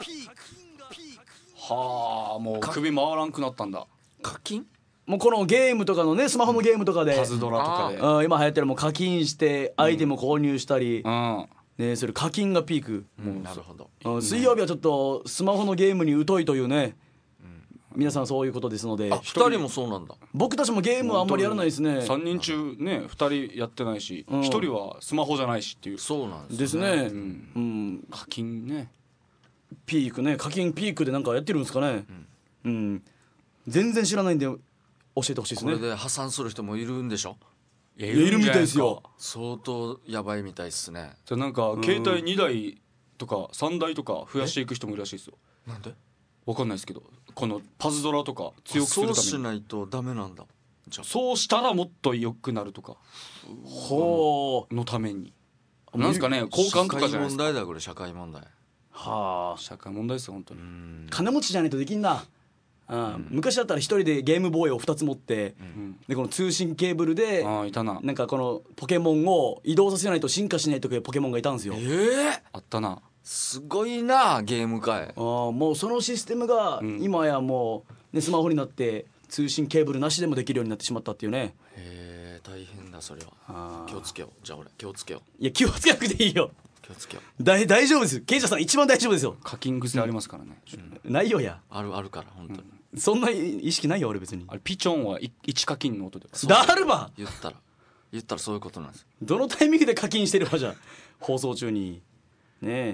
B: はあもう首回らんくなったんだ。
C: 課金
A: もうこのゲームとかのねスマホのゲームとかで
B: パズドラとかで
A: あ今流行ってるもう課金してアイテム購入したり、
B: うん
A: ね、それ課金がピーク、
C: うん、なるほど、
A: うん、水曜日はちょっとスマホのゲームに疎いというね、うん、皆さんそういうことですので。
C: あふたりもそうなんだ。
A: 僕たちもゲームはあんまりやらないですね。
B: さんにん中ねふたりやってないし、うん、ひとりはスマホじゃないしっていう。
C: そうなんですね。
A: ですね、
B: うんうん、課金ね
A: ピークね課金ピークでなんかやってるんですかね、うん、うん、全然知らないんで教えてほしいですね。
C: これで破産する人もいるんでしょ。
A: いやいるみたいですよ。
C: 相当やばいみたいですね。
B: じゃなんか携帯にだいとかさんだいとか増やしていく人もいるらしいですよ。
C: なんで
B: わかんないですけどこのパズドラとか強くするために
C: そうしないとダメなんだ。
B: じゃそうしたらもっと良くなるとか
A: ほう
B: のためになんですかね交換とかじゃないですか。
C: 社会問題だこれ社会問題。
A: はあ
B: 社会問題ですよ本当に。
A: 金持ちじゃないとできんな。うん、昔だったら一人でゲームボーイをふたつ持って、うん、でこの通信ケーブルで
B: あいたな。
A: なんかこのポケモンを移動させないと進化しないというポケモンがいたんですよ。
C: えー、
B: あったな。
C: すごいなゲーム界。
A: あもうそのシステムが今やもう、ね、スマホになって通信ケーブルなしでもできるようになってしまったっていうね。
C: へえ大変だそれは。気をつけよう。じゃあ俺気をつけよう。
A: いや気をつけなくていいよ。
C: 気をつけよ
A: う。大大丈夫ですよ。ケイジャーさん一番大丈夫ですよ。
B: 課金癖ありますからね、
A: うん、ないよや
C: あるあるから本当に、
A: うん、そんな意識ないよ俺別に。
B: あれピチョンはいち課金の音で
A: ダルバ
C: 言ったら言ったらそういうことなんですよ。
A: どのタイミングで課金してるわじゃ放送中にねえ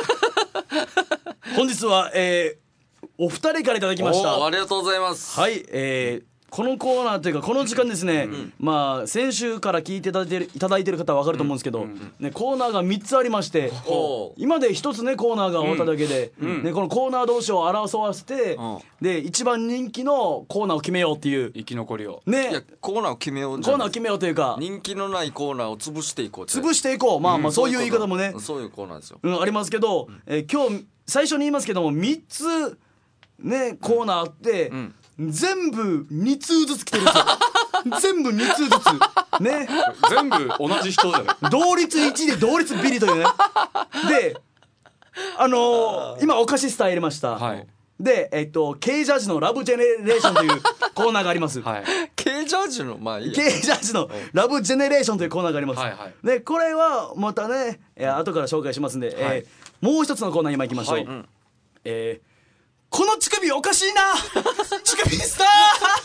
A: 本日は、えー、お二人からいただきました。
C: ありがとうございます。
A: はい、えーこのコーナーというかこの時間ですね、うん、まあ先週から聞いていただいてる、いただいてる方は分かると思うんですけど、うんうんね、コーナーがみっつありまして、うん、今でひとつねコーナーが終わっただけで、うんね、このコーナー同士を争わせて、うん、で一番人気のコーナーを決めようっていう
B: 生き残りを、
A: ね、
C: いやコーナーを決めよう
A: コーナーを決めようというか
C: 人気のないコーナーを潰していこう
A: 潰していこう、まあまあそういう言い方もね、
C: うん、そういうコーナーですよ、
A: うん、ありますけど、うんえー、今日最初に言いますけどもみっつねコーナーあって、うんうん全部に通ずつ来てるんですよ全部に通ずつね
B: 全部同じ人じゃない
A: 同率いちで同率ビリというねであのー、今お菓子スター入れました、はい、でえっと K ジャージのラブジェネレーションというコーナーがあります、はい、
C: K ジャージのまあいいや
A: K ジャージのラブジェネレーションというコーナーがあります、はいはい、でこれはまたね、えー、後から紹介しますんで、はいえー、もう一つのコーナー今行きましょう、はいうんえーこの乳首おかしいな乳首スタ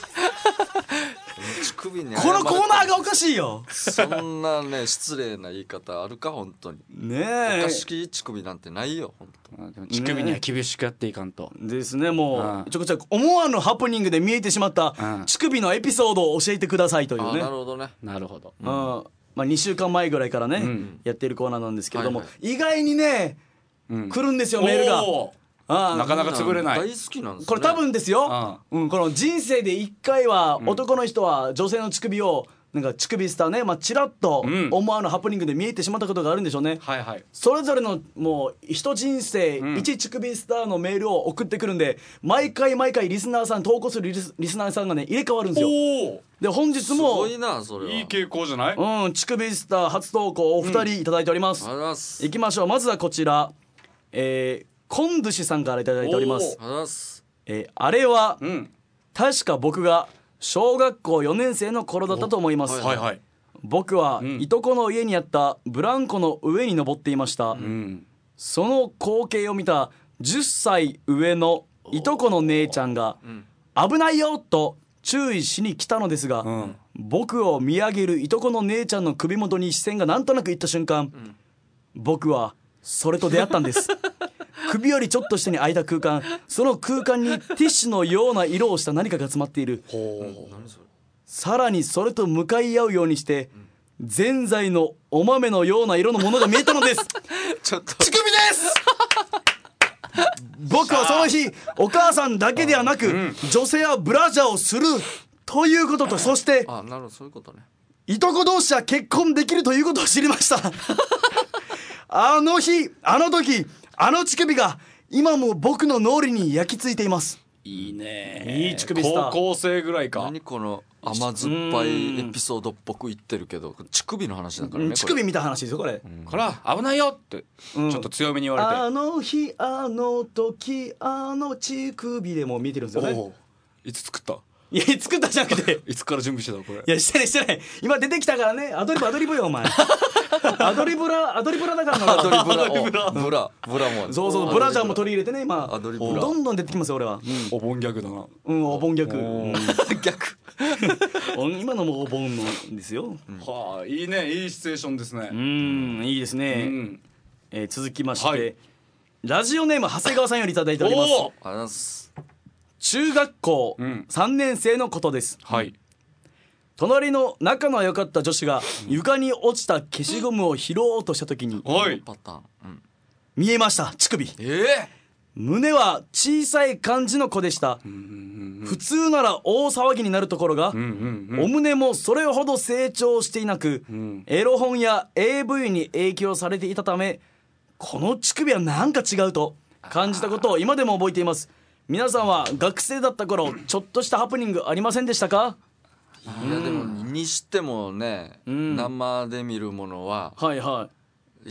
A: ー
C: 乳首に
A: このコーナーがおかしいよ
C: そんなね失礼な言い方あるか本当に
A: ねえ
C: おかしき乳首なんてないよ本当
B: でも乳首には厳しくやっていかんと
A: ですねもうちょこちょこ思わぬハプニングで見えてしまった乳首のエピソードを教えてくださいというね。
C: あなるほどね
B: なるほど、
A: うんまあ、にしゅうかんまえぐらいからね、うん、やっているコーナーなんですけれども、はいはい、意外にね、うん、来るんですよメールが
B: ああなかなか潰れない。
C: 大好きなんですね。
A: これ多分ですよ、うん、この人生でいっかいは男の人は女性の乳首をなんか乳首スターね、まあ、チラッと思わぬハプニングで見えてしまったことがあるんでしょうね、うんはいはい、それぞれのもう一人生一乳首スターのメールを送ってくるんで毎回毎回リスナーさん投稿するリ ス, リスナーさんがね入れ替わるんですよ。で本日もす
C: ごいなそれは。
B: いい傾向じゃない？
A: うん乳首スター初投稿お二人いただいております、うん、ありがとうございます。いきましょう。まずはこちらえーコンドゥシさんからいただいております。あ, えー、あれは、うん、確か僕が小学校よねん生の頃だったと思います、はいはい、僕は、うん、いとこの家にあったブランコの上に登っていました、うん、その光景を見たじゅっさい上のいとこの姉ちゃんが、うん、危ないよと注意しに来たのですが、
B: うん、
A: 僕を見上げるいとこの姉ちゃんの首元に視線がなんとなくいった瞬間、うん、僕はそれと出会ったんです首よりちょっと下に空いた空間、その空間にティッシュのような色をした何かが詰まっている。ほう、何それ。さらにそれと向かい合うようにして、うん、ぜんざいのお豆のような色のものが見えたのです
C: ちょっと
A: 乳首です僕はその日お母さんだけではなく、うん、女性はブラジャーをするということと、そして
C: あ、なるほど、そういうことね。
A: いとこ同士は結婚できるということを知りましたあの日、あの時、あの乳首が今も僕の脳裏に焼き付いています。
B: いいね、
A: いい乳首スター。
B: 高校生ぐらいか。
C: 何この甘酸っぱいエピソードっぽく言ってるけど、乳首の話だからね。
A: 乳首見た話ですよこれ、
B: うん、これは危ないよって、うん、ちょっと強めに言われて、
A: あの日あの時あの乳首でも見てるんですよね。
B: おいつ作った？
A: いや作ったじゃなくて
B: いつから準備してたこれ。
A: いやしてないしてない、今出てきたからね。アドリブアドリブよお前アドリブラアドリブラだからな。
C: アドリブラブラブラブラも
A: そうそう、ブラジャーも取り入れてね今。
C: アドリブラ
A: どんどん出てきますよ俺は、うん、
B: お盆ギャグだな。
A: うんお盆ギャグ、
C: うん、逆
A: 今のもお盆のですよ、
B: うん、はあいいね、いいシチュエーションですね。
A: うんいいですね、うんえー、続きまして、はい、ラジオネーム長谷川さんよりいただいております。
C: ありがとうございます。
A: 中学校さんねん生のことです、
B: うん、はい
A: 隣の仲の良かった女子が床に落ちた消しゴムを拾おうとした時に、
B: はい、
C: パターン、うん、
A: 見えました乳首。
C: えー、
A: 胸は小さい感じの子でした、うんうんうん、普通なら大騒ぎになるところが、うんうんうん、お胸もそれほど成長していなく、うん、エロ本や エーブイ に影響されていたため、この乳首はなんか違うと感じたことを今でも覚えています。皆さんは学生だった頃ちょっとしたハプニングありませんでしたか？
C: いやでもにしてもね、うん、生で見るものは、
A: はいはい、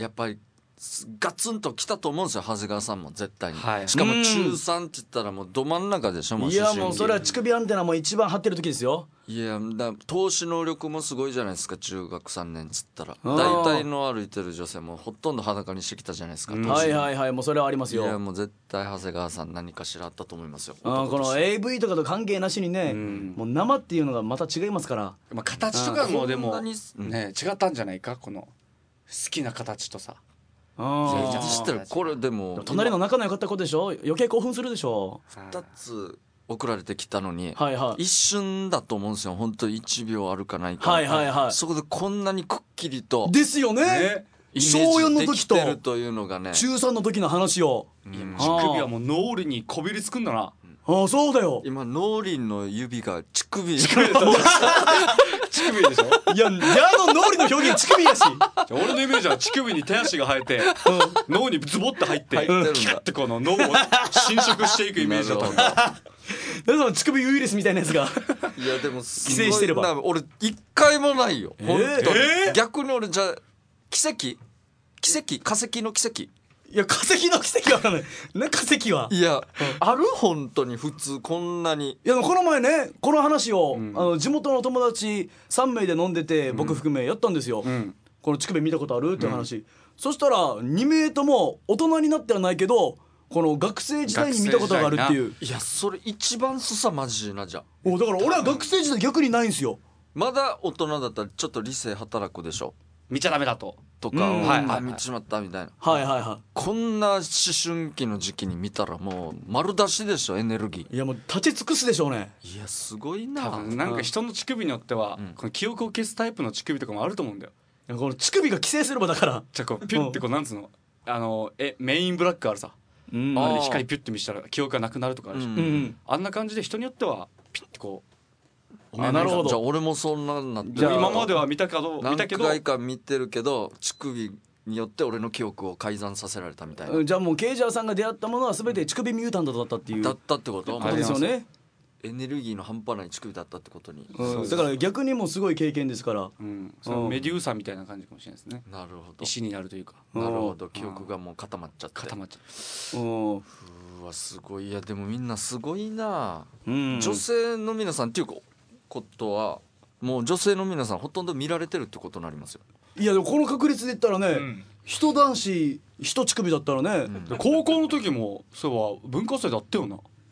C: やっぱりガツンときたと思うんですよ長谷川さんも絶対に、
B: はい、
C: しかも中さんって言ったらもうど真ん中でしょ。もう
A: いやもうそれは乳首アンテナも一番張ってる時ですよ。
C: いやだ投資能力もすごいじゃないですか。中学さんねんっつったら大体の歩いてる女性もほとんど裸にしてきたじゃないですか、うん、
A: はいはいはい、もうそれはありますよ。
C: いやもう絶対長谷川さん何かしらあったと思いますよ。
A: あこの エーブイ とかと関係なしにね、うん、もう生っていうのがまた違いますから、
B: まあ、形とかもでもね違ったんじゃないか、この好きな形とさ。
C: ああ知ってる。これでも
A: 隣の仲の良かった子でしょ、余計興奮するでしょ。
C: ふたつ送られてきたのに、
A: はいはい、
C: 一瞬だと思うんですよ。本当いちびょうあるかないか、
A: はいはいはい、
C: そこでこんなにくっきりと
A: ですよね、ね小よんの時と中さんの時の話を、
B: うん、乳首はもう脳裏にこびりつくんだな。
A: ああそうだよ。
C: 今脳裏の指が乳首
B: 乳首だ乳首でしょ。
A: いや、矢の脳裏の表現乳首やし
B: 俺のイメージは乳首に手足が生えて、うん、脳にズボッと入って、
C: 入ってるんだ。
B: キュッてこの脳を侵食していくイメージだったんだ。
A: その乳首ウイルスみたいなやつが
C: いやでも
A: 寄生してれば
C: 俺一回もないよ、
A: えー、
C: 本当に、
A: えー、
C: 逆に俺じゃあ奇跡奇跡化石の奇跡、
A: いや化石の奇跡は分かんないね。化石はい
C: や、うん、ある本当に普通こんなに。い
A: やこの前ねこの話を、うん、あの地元の友達さんめいで飲んでて、うん、僕含めやったんですよ、うん、この乳首見たことあるっていう話、うん、そしたらにめいとも大人になってはないけどこの学生時代に見たことがあるっていう。
C: いやそれ一番すさまじいな。じゃ
A: おだから俺は学生時代逆にないんですよ。
C: まだ大人だったらちょっと理性働くでしょ。
B: 見ちゃダメだと
C: とか、うんはいはいはい、あ見ちまったみたいな、
A: はいはいはい、
C: こんな思春期の時期に見たらもう丸出しでしょエネルギー。
A: いやもう立ち尽くすでしょうね。
C: いやすごいな。
B: 多分なんか人の乳首によっては、うん、この記憶を消すタイプの乳首とかもあると思うんだよ。
A: いやこの乳首が寄生すればだから
B: じゃこうピュッてこうなんつうのあのえメインブラックあるさ、うん、あれで光ピュッて見したら記憶がなくなるとかあるし、うんうん、あんな感じで人によってはピッてこう
C: あなるほど。じゃあ俺もそんなになって
B: じゃあ今までは見たかど見たけど
C: 何回か見てるけど乳首によって俺の記憶を改ざんさせられたみたいな。
A: じゃあもうケイジャーさんが出会ったものは全て乳首ミュータントだったっていう
C: だったってこと
A: ことですよね。
C: エネルギーの半端ない乳首だったってことに、
A: うん、だから逆にもすごい経験ですから、
B: うん、そのメデューサみたいな感じかもしれないですね。
C: なるほど。
B: 石になるというか。
C: なるほど。記憶がもう固まっちゃって
B: 固まっちゃって
C: ううわすごい。いやでもみんなすごいな、うん、女性の皆さんっていうことはもう女性の皆さんほとんど見られてるってことになりますよ。
A: いやでもこの確率で言ったらね、うん、一男子一乳首だったらね、
B: うん、高校の時もそういえば文化祭だったよな。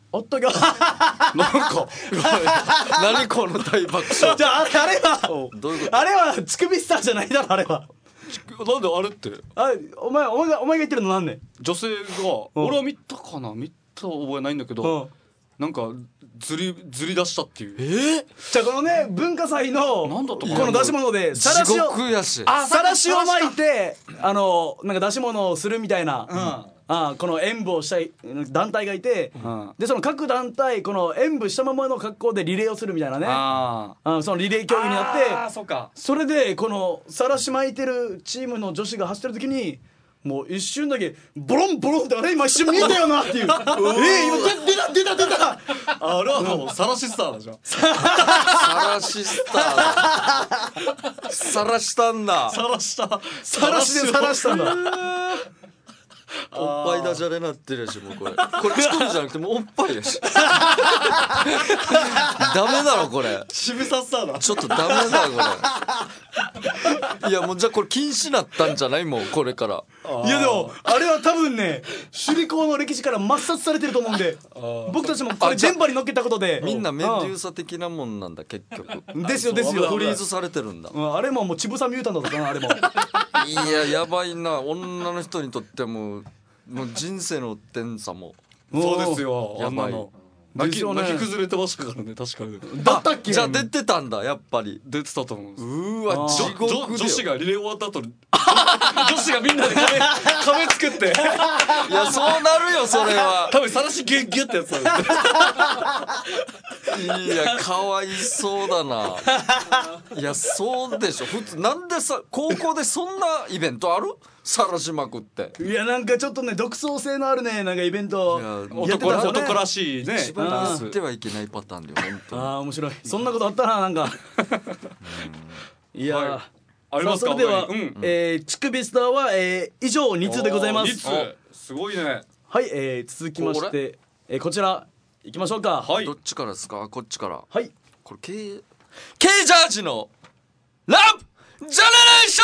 A: あったか
B: なんか
C: 何この大爆笑
A: じゃああれあれは
C: どういうこ
A: あれは乳首スターじゃないだろあれは。
B: なんであれって
A: あお前お前がお前が言ってるのなんねん。
B: 女性が俺は見たかな見た覚えないんだけ
A: うん
B: どなんかずりずり出したっていう
C: え
A: じゃあこのね文化祭の
B: なんだったかな
A: この出し物でさら
C: 地
A: しを
C: 獄やし
A: さらしを巻いてあのなんか出し物をするみたいな、あこの演舞をしたい団体がいて、
B: ん
A: でその各団体この演舞したままの格好でリレーをするみたいなね、
B: あ
A: あそのリレー競技になって
B: あそうか
A: それでこのさらし巻いてるチームの女子が走ってる時にもう一瞬だけボロンボロンってあれ今一瞬見えたよなっていうえー、今出た出た出た
B: あれはもうサラシスターだじゃん
C: さらしスターださらしたんだ
B: サラした
A: さらしでさらしたんだ
C: おっぱいダジャレなってるやしもうこれこれ乳首じゃなくてもうおっぱいやしダメだろこれ
B: 渋さスターだ
C: ちょっとダメだこれいやもうじゃあこれ禁止なったんじゃないもうこれから
A: いやでもあれは多分ね首里校の歴史から抹殺されてると思うんで僕たちもこれ電波に乗っけたことで
C: みんなメデューサ的なもんなんだ結局
A: うんですよですよ
C: フリーズされてるんだ
A: うんあれももうちぶさミュータントだったなあれも
C: いややばいな女の人にとってももう人生の点差も
B: そうですよ
C: やばい
B: あんなの泣き
A: ですよね
B: 泣き崩れてましたからね確かに
A: だったっけ
C: じゃあ出てたんだやっぱり
B: 出てたと思うんです
C: うーわ
A: あー
C: 地
B: 女
C: 獄だよ
B: 女子がリレー終わった後に女子がみんなで壁壁作って
C: いやそうなるよそれは
B: 多分さらしギュッギュッってやつなんです
C: いやかわいそうだないやそうでしょ普通なんでさ高校でそんなイベントあるさらしまくって
A: いやなんかちょっとね独創性のあるねなんかイベント
C: いや
A: やって
B: 男ら
A: たんですよね
B: 男らしいね
C: 一番
A: あー
C: やってはいけないパターンで本当に
A: あー面白いそんなことあったななんかいやー、
B: はいありますか
A: さあそれでは、
B: 他にうん
A: えー乳首スターは、えー以上に通でございます
B: に通すごいね
A: はい、えー続きまし
C: こ
A: て、えーこちらいきましょうか
B: はい
C: どっちからですかこっちから
A: はい
C: これ K, K ジャージのラブジェネレーシ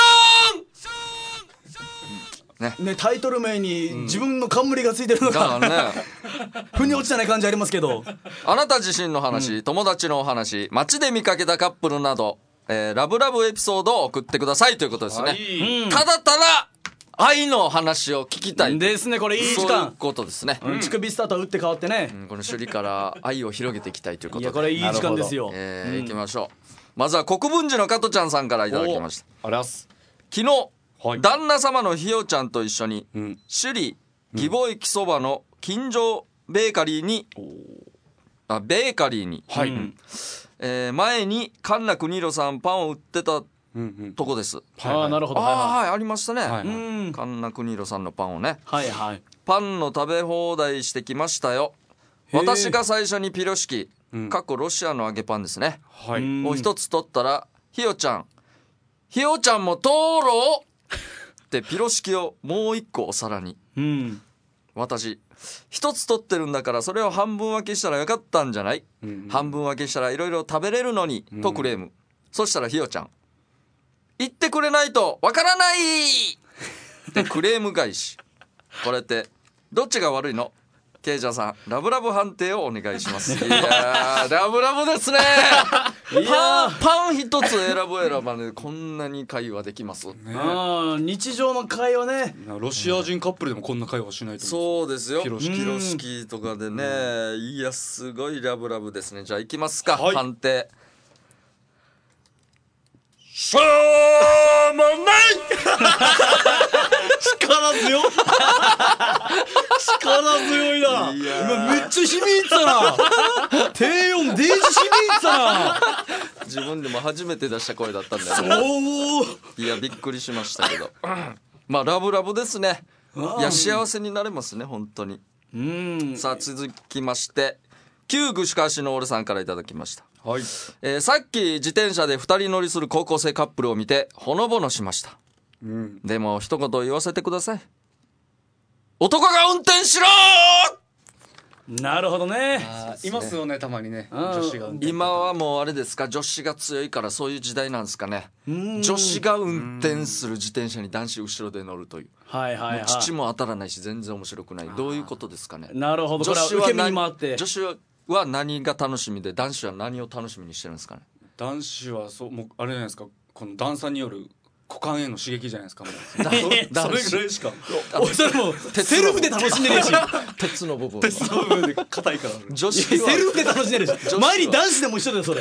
C: ョン
A: ねタイトル名に自分の冠がついてるの
C: だ
A: が、
C: からね
A: 腑に落ちてない感じありますけど
C: あなた自身の話、友達のお話街で見かけたカップルなど、えーラブラブエピソードを送ってくださいということですね、
B: はい
C: ただただ愛の話を聞きたい
A: ですねこれいい時
C: そういう
A: 間
C: ことですね、
A: うん乳首スターと打って変わってね、
C: うんこの首里から愛を広げていきたいということで
A: いやこれいい時間ですよ、
C: えー行きましょうまずは国分寺の加トちゃんさんからいただきました
B: あります
C: 昨日、
B: はい
C: 旦那様のひよちゃんと一緒に
B: うん
C: 首里義母駅そばの近所ベーカリーに、あベーカリーに、
B: はい
A: うん
C: えー前に神田邦弘さんパンを売ってた
B: うんうん
C: とこです、
A: ああなるほど
C: あ
A: はい
C: あはいありましたね、
B: はい
A: うん
C: 神田邦弘さんのパンをね
A: はいはい
C: パンの食べ放題してきましたよ
A: へー
C: 私が最初にピロシキ、
B: うん
C: かっこロシアの揚げパンですね、
B: はい
A: うん
C: を一つ取ったらひよちゃんひよちゃんも通ろうってピロシキをもう一個お皿に
A: うん
C: 私一つ取ってるんだからそれを半分分けしたらよかったんじゃない、
B: うん
C: 半分分けしたらいろいろ食べれるのに、
B: うん
C: とクレームそしたらひよちゃん言ってくれないとわからないってクレーム返しこれってどっちが悪いのケイジャーさんラブラブ判定をお願いしますいやーラブラブですね
A: いや
C: パンパン一つ選ぶ選ばねこんなに会話できます、
B: ね
A: ああ日常の会話ね
B: ロシア人カップルでもこんな会話しないと思う
C: そうですよ
B: ピロシキ
C: ピロシキとかでねいやすごいラブラブですねじゃあ行きますか、
B: はい
C: 判定しょうもない
A: 力強い力強いない
C: やー
A: 今めっちゃ響いてたな低音デージ響いてたな
C: 自分でも初めて出した声だったんだよね
A: おお
C: いやびっくりしましたけどまあラブラブですねいや幸せになれますね本当に
A: うん
C: さあ続きまして旧串川市の俺さんからいただきました
B: はい
C: えーさっき自転車でふたり乗りする高校生カップルを見てほのぼのしました
B: うん
C: でも一言言わせてください男が運転しろ
A: なるほどね
B: いますよねたまにね
A: うん
B: 女子が
C: 今はもうあれですか女子が強いからそういう時代なんですかね
A: うん
C: 女子が運転する自転車に男子後ろで乗るという
A: はいはいはい。
C: 父も当たらないし全然面白くない。どういうことですかね。
A: なるほど。こ
C: 女子は
A: れは受け身に回
C: 何
A: って
C: 女子は何が楽しみで男子は何を楽しみにしてるんですかね。
B: 男子はそうもうあれじゃないですか、この段差による股間への刺激じゃないですかもうそれぐらいしか
A: おいそれもうセルフで楽しんでるし
C: 鉄の部分
B: 鉄の部分で硬いから
C: 女子は
A: セルフで楽しんでるし前に男子でも一緒だよそれ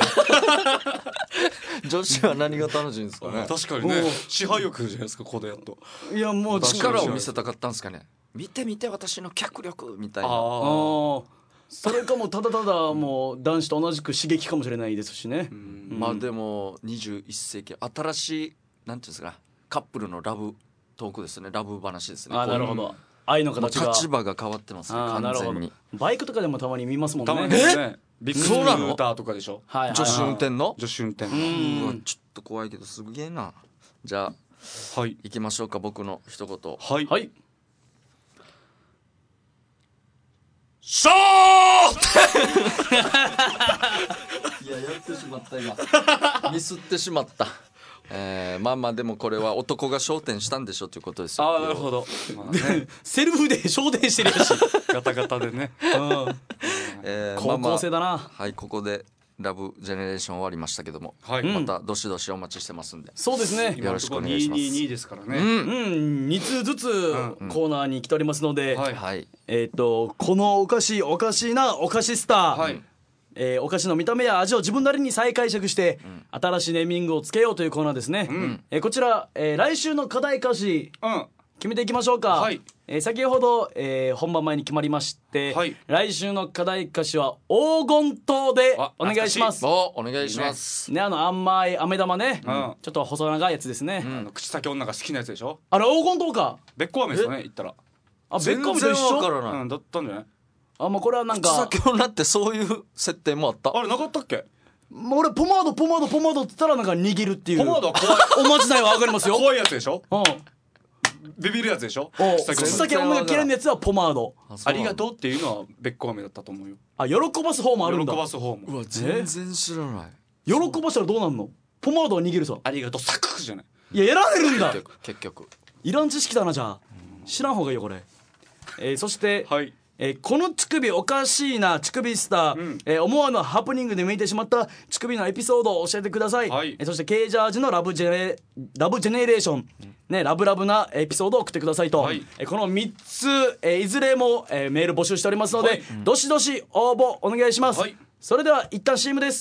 C: 女子は何が楽しいんですかね。
B: 確かにね支配欲じゃないですかここでやっと。
A: いやもう
C: 力を見せたかったんですかね。見て見て私の脚力みたいな。
A: ああそれかもただただもう男子と同じく刺激かもしれないですしね。
C: まあでもにじゅういっ世紀新しいなんていうんですかカップルのラブトークですね。ラブ話ですね。
A: あなるほど。愛の形が
C: 立場が変わってますね完全に。
A: バイクとかでもたまに見ますもんね。
B: たまにねビッグスクーターとかでしょ。
C: 女子運転の
B: 女子運転の
C: うわちょっと怖いけどすげえな。じゃあはい行きましょうか。僕の一言
B: はい
A: はい
C: ショーいややってしまった今ミスってしまった、えー、まあまあでもこれは男が昇天したんでしょということですよ。
B: ああなるほど、まあね、
A: セルフで昇天してるやし
B: ガタガタでね、
A: うん
C: えー、
A: 高校生だな、
C: まあまあはいここでラブジェネレーション終わりましたけども、はい、またどしどしお待ちしてますんで、
A: そうですね
C: よろしくお願いします。
B: にひゃくにじゅうにですからね、
A: うん、うん、に通ずつコーナーに来ておりますので、
B: うんはい
C: はい、
A: えっ、ー、とこのおかしいおかしいなお菓子スター、
B: はい
A: えー、お菓子の見た目や味を自分なりに再解釈して、うん、新しいネーミングをつけようというコーナーですね、うんえー、こちら、えー、来週の課題歌詞、うん決めていきましょうか、はいえー、先ほど、えー、本番前に決まりまして、はい、来週の課題歌詞は黄金糖でお願いします。
C: おお願いします
A: ね、あの甘い飴玉ね、うん、ちょっと細長いやつですね、
B: うん、あの口先女が好きなやつでしょ。
A: あれ黄金糖か
B: べっこ飴ですよね言ったら。
A: あべっこ飴と一緒
C: 全然わからない、
B: うん、だったんじゃない。
A: あもうこれはなんか
C: 口先女ってそういう設定もあった。
B: あれなかったっけ。
A: もう俺ポマードポマードポマードって言ったらなんか握るっていう。
B: ポマードは怖い
A: おまじないは分かりますよ
B: 怖いやつでしょ。
A: うん
B: ビビるやつでしょ。
A: 口先女が切れるやつはポマード。
B: あ, ありがとうっていうのはべっこ飴だったと思うよ。
A: あ喜ばす方もあるんだ。
B: 喜ばす方も。
C: うわ全然知らない。
A: 喜ばしたらどうなんの。ポマードは逃げるさ。
B: ありがとうサクッじゃない。
A: いややられるんだ
C: 結局
A: いらん知識だな。じゃあ知らん方がいいよこれ、えー、そして、はいえー、この乳首おかしいな乳首スター、うんえー、思わぬハプニングで向いてしまった乳首のエピソードを教えてください、はいえー、そしてケージャージのラブジェネラブジェネレーション、うんね、ラブラブなエピソードを送ってくださいと、はいえー、このみっつ、えー、いずれも、えー、メール募集しておりますので、はいうん、どしどし応募お願いします、はい、それでは一旦 シーエム です。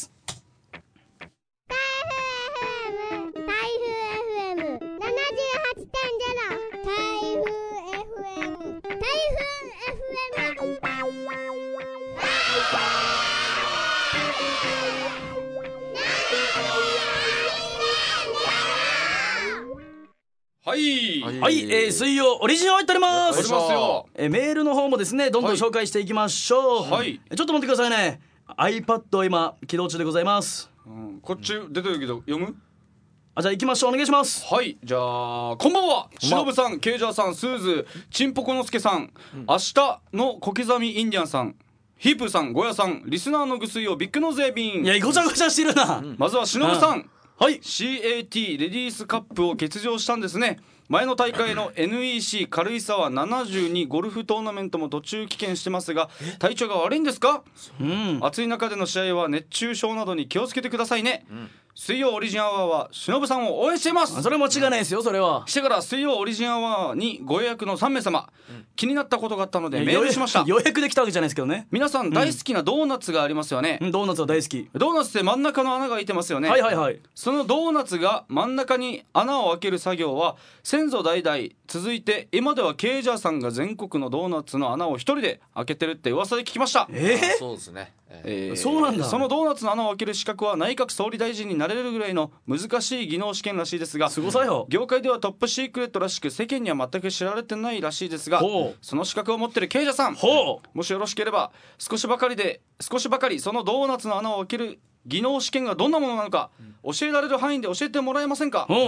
B: はい、
A: はいはいえー、水曜オリジナル入っております。
B: ありますよ、
A: えー、メールの方もですねどんどん紹介していきましょう、はい、ちょっと待ってくださいね。 iPad 今起動中でございます、
B: うん、こっち出てるけど読む。
A: あじゃあ行きましょうお願いします。
B: はいじゃあこんばんはしのぶさんケイジャーさんスーズちんぽこのすけさん、うん、明日の小刻みインディアンさんヒープーさんゴヤさんリスナーのぐすいをビッグノゼービン。
A: いやごちゃごちゃしてるな、うん、
B: まずはしのぶさん、うんはい、シーエーティー レディースカップを欠場したんですね。前の大会の エヌイーシー 軽井沢ななじゅうにゴルフトーナメントも途中棄権してますが体調が悪いんですか、うん、暑い中での試合は熱中症などに気をつけてくださいね、うん、水曜オリジンアワーはしのぶさんを応援しています。
A: それも違いないですよそれは。
B: してから水曜オリジンアワーにご予約のさんめい様、うん、気になったことがあったのでメールしました。
A: 予約できたわけじゃないですけどね。
B: 皆さん大好きなドーナツがありますよね、
A: うん、ドーナツは大好き。
B: ドーナツって真ん中の穴が開いてますよね。
A: はいはいはい。
B: そのドーナツが真ん中に穴を開ける作業は先祖代々続いて今ではケイジャーさんが全国のドーナツの穴を一人で開けてるって噂で聞きました。
A: えー、
C: そうですね、
A: えー、そうなんだ。
B: そのドーナツの穴を開ける資格は内閣総理大臣になれるぐらいの難しい技能試験らしいですが、
A: すごさよ。
B: 業界ではトップシークレットらしく世間には全く知られてないらしいですが、その資格を持ってるケイジャーさん、もしよろしければ少しばかりで少しばかりそのドーナツの穴を開ける技能試験がどんなものなのか教えられる範囲で教えてもらえませんか、うん、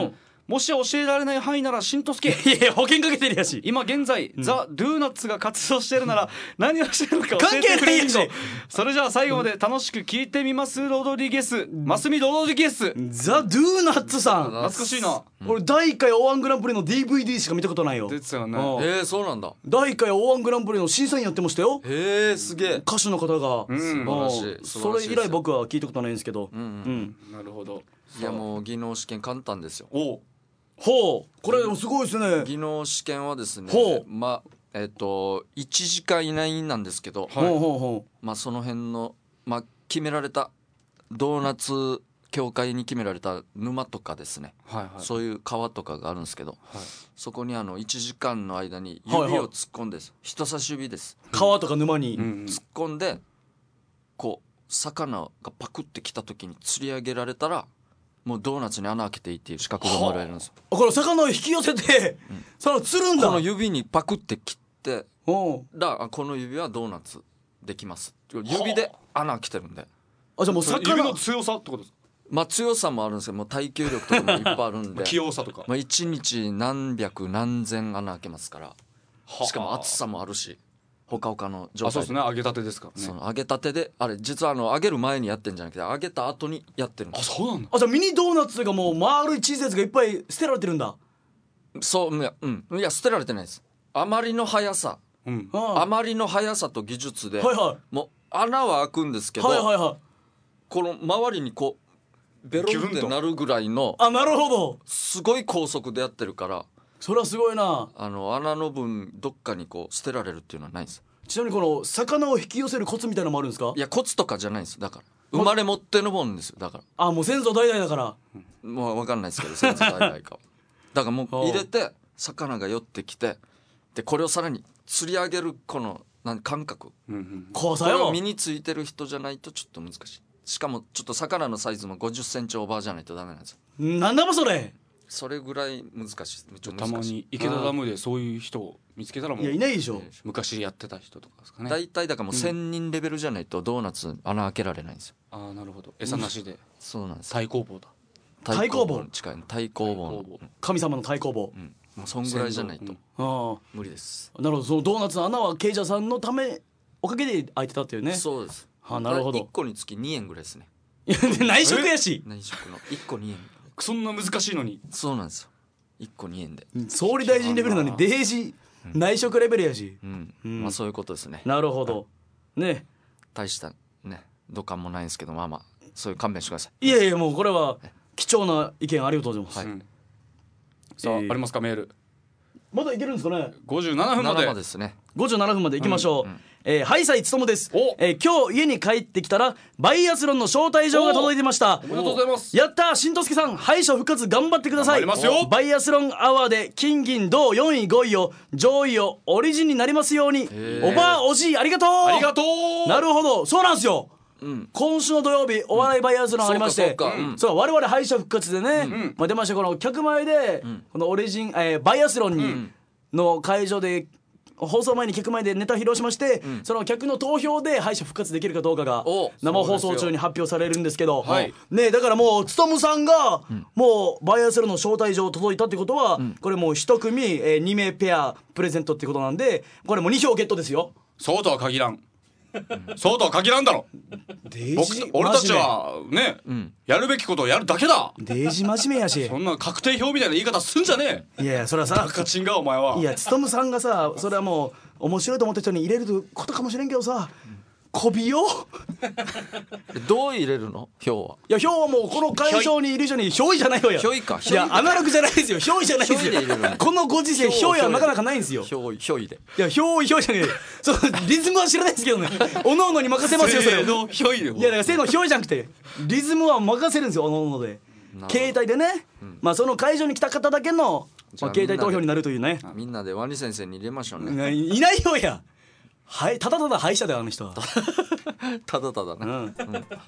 B: もし教えられない範囲ならしんとすけ。
A: いやいや保険かけてるやし。
B: 今現在、
A: うん
B: ザ・ドゥーナッツが活動してるなら何をしてるのか教えてくれるの。
A: 関係ないやし
B: それじゃあ最後まで楽しく聞いてみますロドリゲス、マスミロドリゲス。
A: ザ・ドゥーナッツさん。
B: 懐かしいな。
A: 俺だいいっかい オーワン グランプリの ディーブイディー しか見たことないよ。
B: ですよね。
A: うん
C: えー、そうなんだ。
A: だいいっかい オーワン グランプリの審査員やってましたよ。
C: へえすげえ。
A: 歌手の方が、
B: うん
C: 素晴らしい
A: うん
C: 素晴らしいですよ
A: それ以来僕は聞いたことないんですけど、
C: うんうん
A: うん
B: なるほど。
C: いやもう技能試験簡単ですよ。
B: おう。
A: ほうこれすごいですね。
C: 技能試験はですね
A: ほう
C: まあえっといちじかん以内なんですけど、
A: ほうほうほ
C: まあその辺のまあ決められたドーナツ協会に決められた沼とかですね、
B: はいはい。
C: そういう川とかがあるんですけど、
B: はい。
C: そこにあのいちじかんの間に
A: はいはい
C: 指を突っ込んで、人差し指です
A: う川とか沼に、
B: うん
C: 突っ込んでこう魚がパクってきた時に釣り上げられたらもうドーナツに穴開けていいっていう資格がもらえるんですよ。
A: この魚を引き寄せて、その釣るんだ。
C: この指にパクって切って
A: うん
C: らあこの指はドーナツできます指で穴開けてるんで、
A: あじゃあもう
B: それ指
A: 魚
B: の強さってことですか。
C: まあ強さもあるんですけどもう耐久力とかもいっぱいあるんで
B: 器用さとか。
C: まあ、いちにち何百何千穴開けますからしかも厚さもあるしほかほかの状
B: あ、そう
C: 態で
B: ですね。揚げたてですからね。
C: その揚げたてであれ実はあの揚げる前にやってんじゃなくて揚げた後にやってるんで
B: あ、
C: す。
B: そうなんだ。
A: あじゃあミニドーナツがもう丸い小さいやつがいっぱい捨てられてるんだ。
C: そういや,、うん、いや捨てられてないですあまりの速さ
B: うん。
A: あ
C: あまりの速さと技術で、
A: はいはい
C: もう穴は開くんですけど、
A: はいはいはい。
C: この周りにこうベロンってなるぐらいの
A: あなるほど。
C: すごい高速でやってるから
A: それはすごいな。
C: あの穴の分どっかにこう捨てられるっていうのはないんです。
A: ちなみにこの魚を引き寄せるコツみたいなのもあるんですか。
C: いやコツとかじゃないんですだから生まれ持ってのもんですよだか
A: あもう先祖代々だから。
C: らもう分かんないですけど先祖代々かはだからもう入れて魚が寄ってきてでこれをさらに釣り上げるこのなん感覚
B: うんうん。
A: 怖さよ
C: これを身。についてる人じゃないとちょっと難しい。しかもちょっと魚のサイズもごじゅっセンチオーバーじゃないとダメなんですよ。
A: なんだもそれ。
C: それぐらい難しいですめっちゃ
B: たま
C: 難しい。
B: に池田ダムでそういう人を見つけたらも
A: いうやいないでしょ。
B: 昔やってた人とかですかね。
C: 大体だからもうせんにんレベルじゃないとドーナツ穴開けられないんですよ。
B: ああなるほど。餌なしで
C: そうなんです。
B: 太工房だ。
A: 太公棒
C: に近い太公棒の
B: 太公棒
A: 神様の太公棒。
C: うんもうそんぐらいじゃないと
B: うん
A: あ
C: 無理です。
A: あなるほど。そのドーナツの穴はケイジャーさんのためおかげで開いてたっていうね。
C: そうです。
A: あなるほど
C: いっこにつきにえんぐらいですね。
A: いや内職やし。
C: 内職のいっこにえん。
B: そんな難しいのに。
C: そうなんですよ。いっこにえんで。
A: 総理大臣レベルなのにデージ内職レベルやし。
C: うん。
A: うん
C: まあそういうことですね。
A: なるほど。ね。
C: 大したね土管もないんですけどまあまあそういう勘弁してください。
A: いやいやもうこれは貴重な意見ありがとうございます。
C: はい
B: うんさあ
A: えー
B: ありますかメール。
A: まだいけるんですかね。
B: ごじゅうななふんま
C: なな
B: で。
C: までですね。
A: ごじゅうななふんまで行きましょう。
C: うんうん
A: えー、ハイサイつともです
B: お。
A: えー今日家に帰ってきたらバイアスロンの招待状が届いてました。
B: おめでとうございます。
A: やったーしんとすけさん敗者復活頑張ってください。
B: 頑張りますよ
A: バイアスロンアワーで金銀銅よんいごいを上位をオリジンになりますように。
C: ー
A: おばあおじいありがとう。
B: ありがとう。
A: なるほどそうなんですよ。
C: うん。
A: 今週の土曜日お笑いバイアスロンありまして、
C: そうかそうかうん
A: そう我々敗者復活でね、まあ、出ましたこの客前で、このオリジン、えーバイアスロンに、の会場で放送前に客前でネタ披露しまして、その客の投票で敗者復活できるかどうかが
C: お
A: 生放送中に発表されるんですけど、
B: はい
A: ね、だからもうつとむさんがもうバイアスロンの招待状届いたってことは、これもう一組、えー、にめいペアプレゼントってことなんでこれもうにひょうゲットですよ。
B: そうとは限らん。そうとは限らんだろ。僕俺たちはね、やるべきことをやるだけだ。
A: デージ真面目やし。
B: そんな確定票みたいな言い方すんじゃね
A: いやいやそれはさ
B: え。赤チンがお前は。
A: いやつとむさんがさそれはもう面白いと思った人に入れることかもしれんけどさこびよ。
C: どう入れるの票は。
A: いや票はもうこの会場にいる人に票位じゃないよや。
C: 票位か
A: いやアナログじゃないですよ。票位じゃないです
C: 票位で入れる
A: よ。
C: の
A: このご時世票位はなかなかないんですよ。
C: 票票入れ。
A: いや票位票位じゃない。そうリズムは知らないですけどね。おのおのに任せますよそれ。
B: せーのひょいで。
A: いやだからせーの票位じゃなくてリズムは任せるんですよおのおので。
C: ほど
A: 携帯でね、まあその会場に来た方だけの、
C: じゃあ
A: まあ、携帯投票になるというね。
C: みんなでワニ先生に入れましょうね。
A: いないよや。はいただただ敗者だよあの人は。
C: ただただね。
A: うん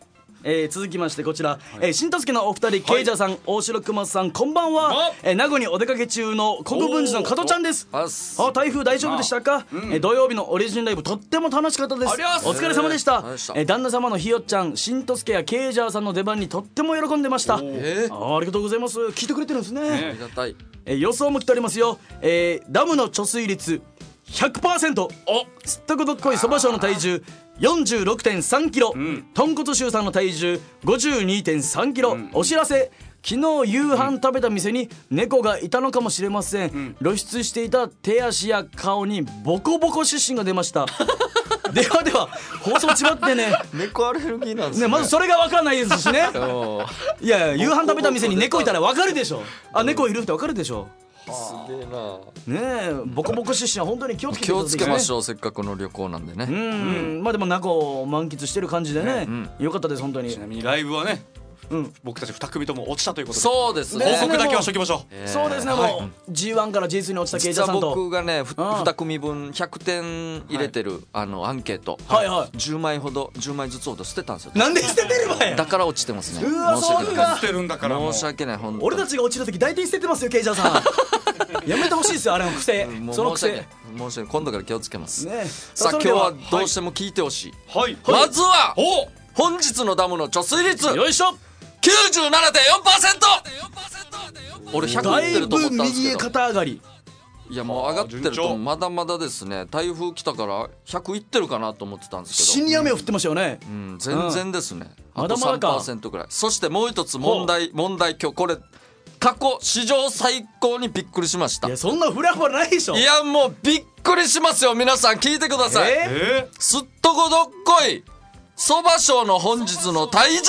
A: えー、続きましてこちら、はい、えー、しんとすけのお二人、ケイジャーさん、大城熊さん、こんばんは。えー、名護にお出かけ中の国分寺の加トちゃんです。あ、台風大丈夫でしたか？うん、えー、土曜日のオリジンライブとっても楽しかったです。お疲れ様でした。えー、旦那様のひよちゃん、しんとすけやケイジャーさんの出番にとっても喜んでました。えー、あ, ありがとうございます。聞いてくれてるんですね。ね、
C: ありがたい。
A: えー、予想も来ておりますよ。えー、ダムの貯水率 ひゃくパーセント、 すったことっこいそばしょうの体重 よんじゅうろくてんさんキロ、うん、豚骨臭さんの体重 ごじゅうにてんさんキロ、うん、お知らせ、昨日夕飯食べた店に猫がいたのかもしれません、うん、露出していた手足や顔にボコボコ湿疹が出ましたではでは放送ちまってね
C: 猫アレルギーなんです ね,
A: ねまずそれが分かんないですしねいやいや夕飯食べた店に猫いたら分かるでしょ。あ、猫いるって分かるでしょ。
C: すげえな。
A: ねえ、ボコボコ湿疹は本当に気をつけてください、ね、
C: 気をつけましょう。せっかくの旅行なんでね。うん、
A: うん、まあでも中を満喫してる感じでね、うん、よかったです本当に。
B: ちなみにライブはね、うん、僕たちに組とも落ちたということで、
C: そうですね、
B: 報告だけはしておきましょう。
A: えー、そうですね、もう、はい、ジーワン から ジーツー に落ちたケイジャーさんと、
C: 僕がねに組分ひゃくてん入れてる、はい、あのアンケート、
A: はいはい、
C: じゅうまいほどじゅうまいずつほど捨てたんですよ。
A: なんで捨ててるわよ。
C: だから落ちてますね。
A: うわ、そうか、
B: 捨てるんだから。
C: 申し訳ない。本当に
A: 俺たちが落ちる時大体捨ててますよケイジャーさんやめてほしいですよ、あれの癖。その癖
C: 申し訳ない。今度から気をつけます、ね、さあ今日はどうしても聞いてほしい、
B: はい、
C: まずは、はい、本日のダムの貯水率、
A: よいしょ、
C: きゅうじゅうななてんよんパーセント。 俺ひゃくいってると思ったんですけど、だいぶ
A: 右へ肩上がり。
C: いやもう上がってるとまだまだですね。台風来たからひゃくいってるかなと思ってたんですけど、
A: 死に雨を降ってましたよね、
C: うん、全然ですね、うん、あと
A: まだまだか
C: さんパーセント ぐらい。そしてもう一つ問題問題今日これ過去史上最高にびっくりしました。
A: いやそんなフラフラないでしょ。
C: いやもうびっくりしますよ。皆さん聞いてください。
A: え
C: ー、すっとこどっこいそばしょうの本日の体重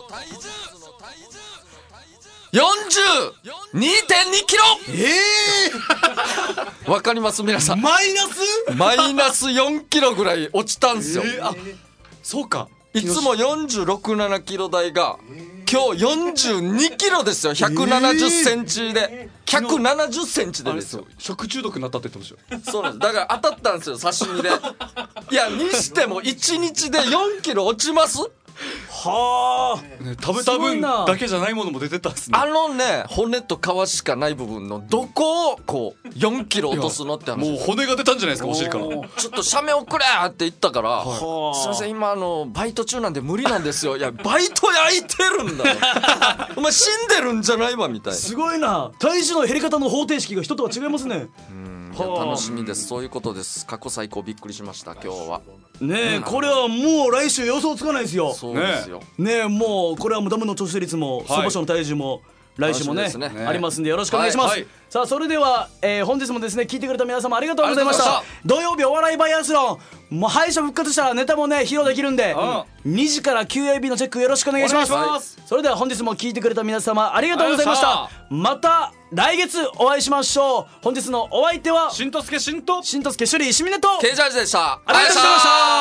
C: よんじゅうにてんにキロ。
A: え
C: ー、わかります皆さん。
A: マイナス
C: マイナスよんキロぐらい落ちたんですよ、
A: えー、あ、そうか。
C: いつもよんじゅうろく、ななキロ台が今日よんじゅうにキロですよ。ひゃくななじゅっセンチで、ひゃくななじゅっセンチでですよ。
B: 食中毒になったって言ってましたよ。
C: そうなんです。だから当たったんですよ、刺身で。いやにしてもいちにちでよんキロ落ちます。
A: は
B: あ、ね、食べた分だけじゃないものも出てたんですね。
C: あのね、骨と皮しかない部分のどこをこうよんキロ落とすのって話。
B: もう骨が出たんじゃないですか、お尻から。
C: ちょっと写メ送れって言ったから、はい、すいません今あのバイト中なんで無理なんですよ。いやバイト焼いてるんだよお前死んでるんじゃないわみたいな。
A: すごいな、体重の減り方の方程式が人とは違いますね。
C: うん、いや楽しみです。そういうことです。過去最高びっくりしました今日は
A: ねえ、うん、これはもう来週予想つかないですよ。
C: そうですよ
A: ねえ、もうこれはもうダムの貯水率もそばしょうの体重も来週も ね, ねありますんでよろしくお願いします、はいはい、さあそれでは、えー、本日もですね聞いてくれた皆様ありがとうございました。土曜日お笑いバイアスロンもう敗者復活したらネタもね披露できるんで、うん、にじから キューエービー のチェックよろしくお願いします。
B: ます。
A: それでは本日も聞いてくれた皆様ありがとうございました。また来月お会いしましょう。本日のお相手は
B: しんとすけしんと
A: しんとすけしゅりいしみねと
C: ケイジャージでした。
A: ありがとうございました。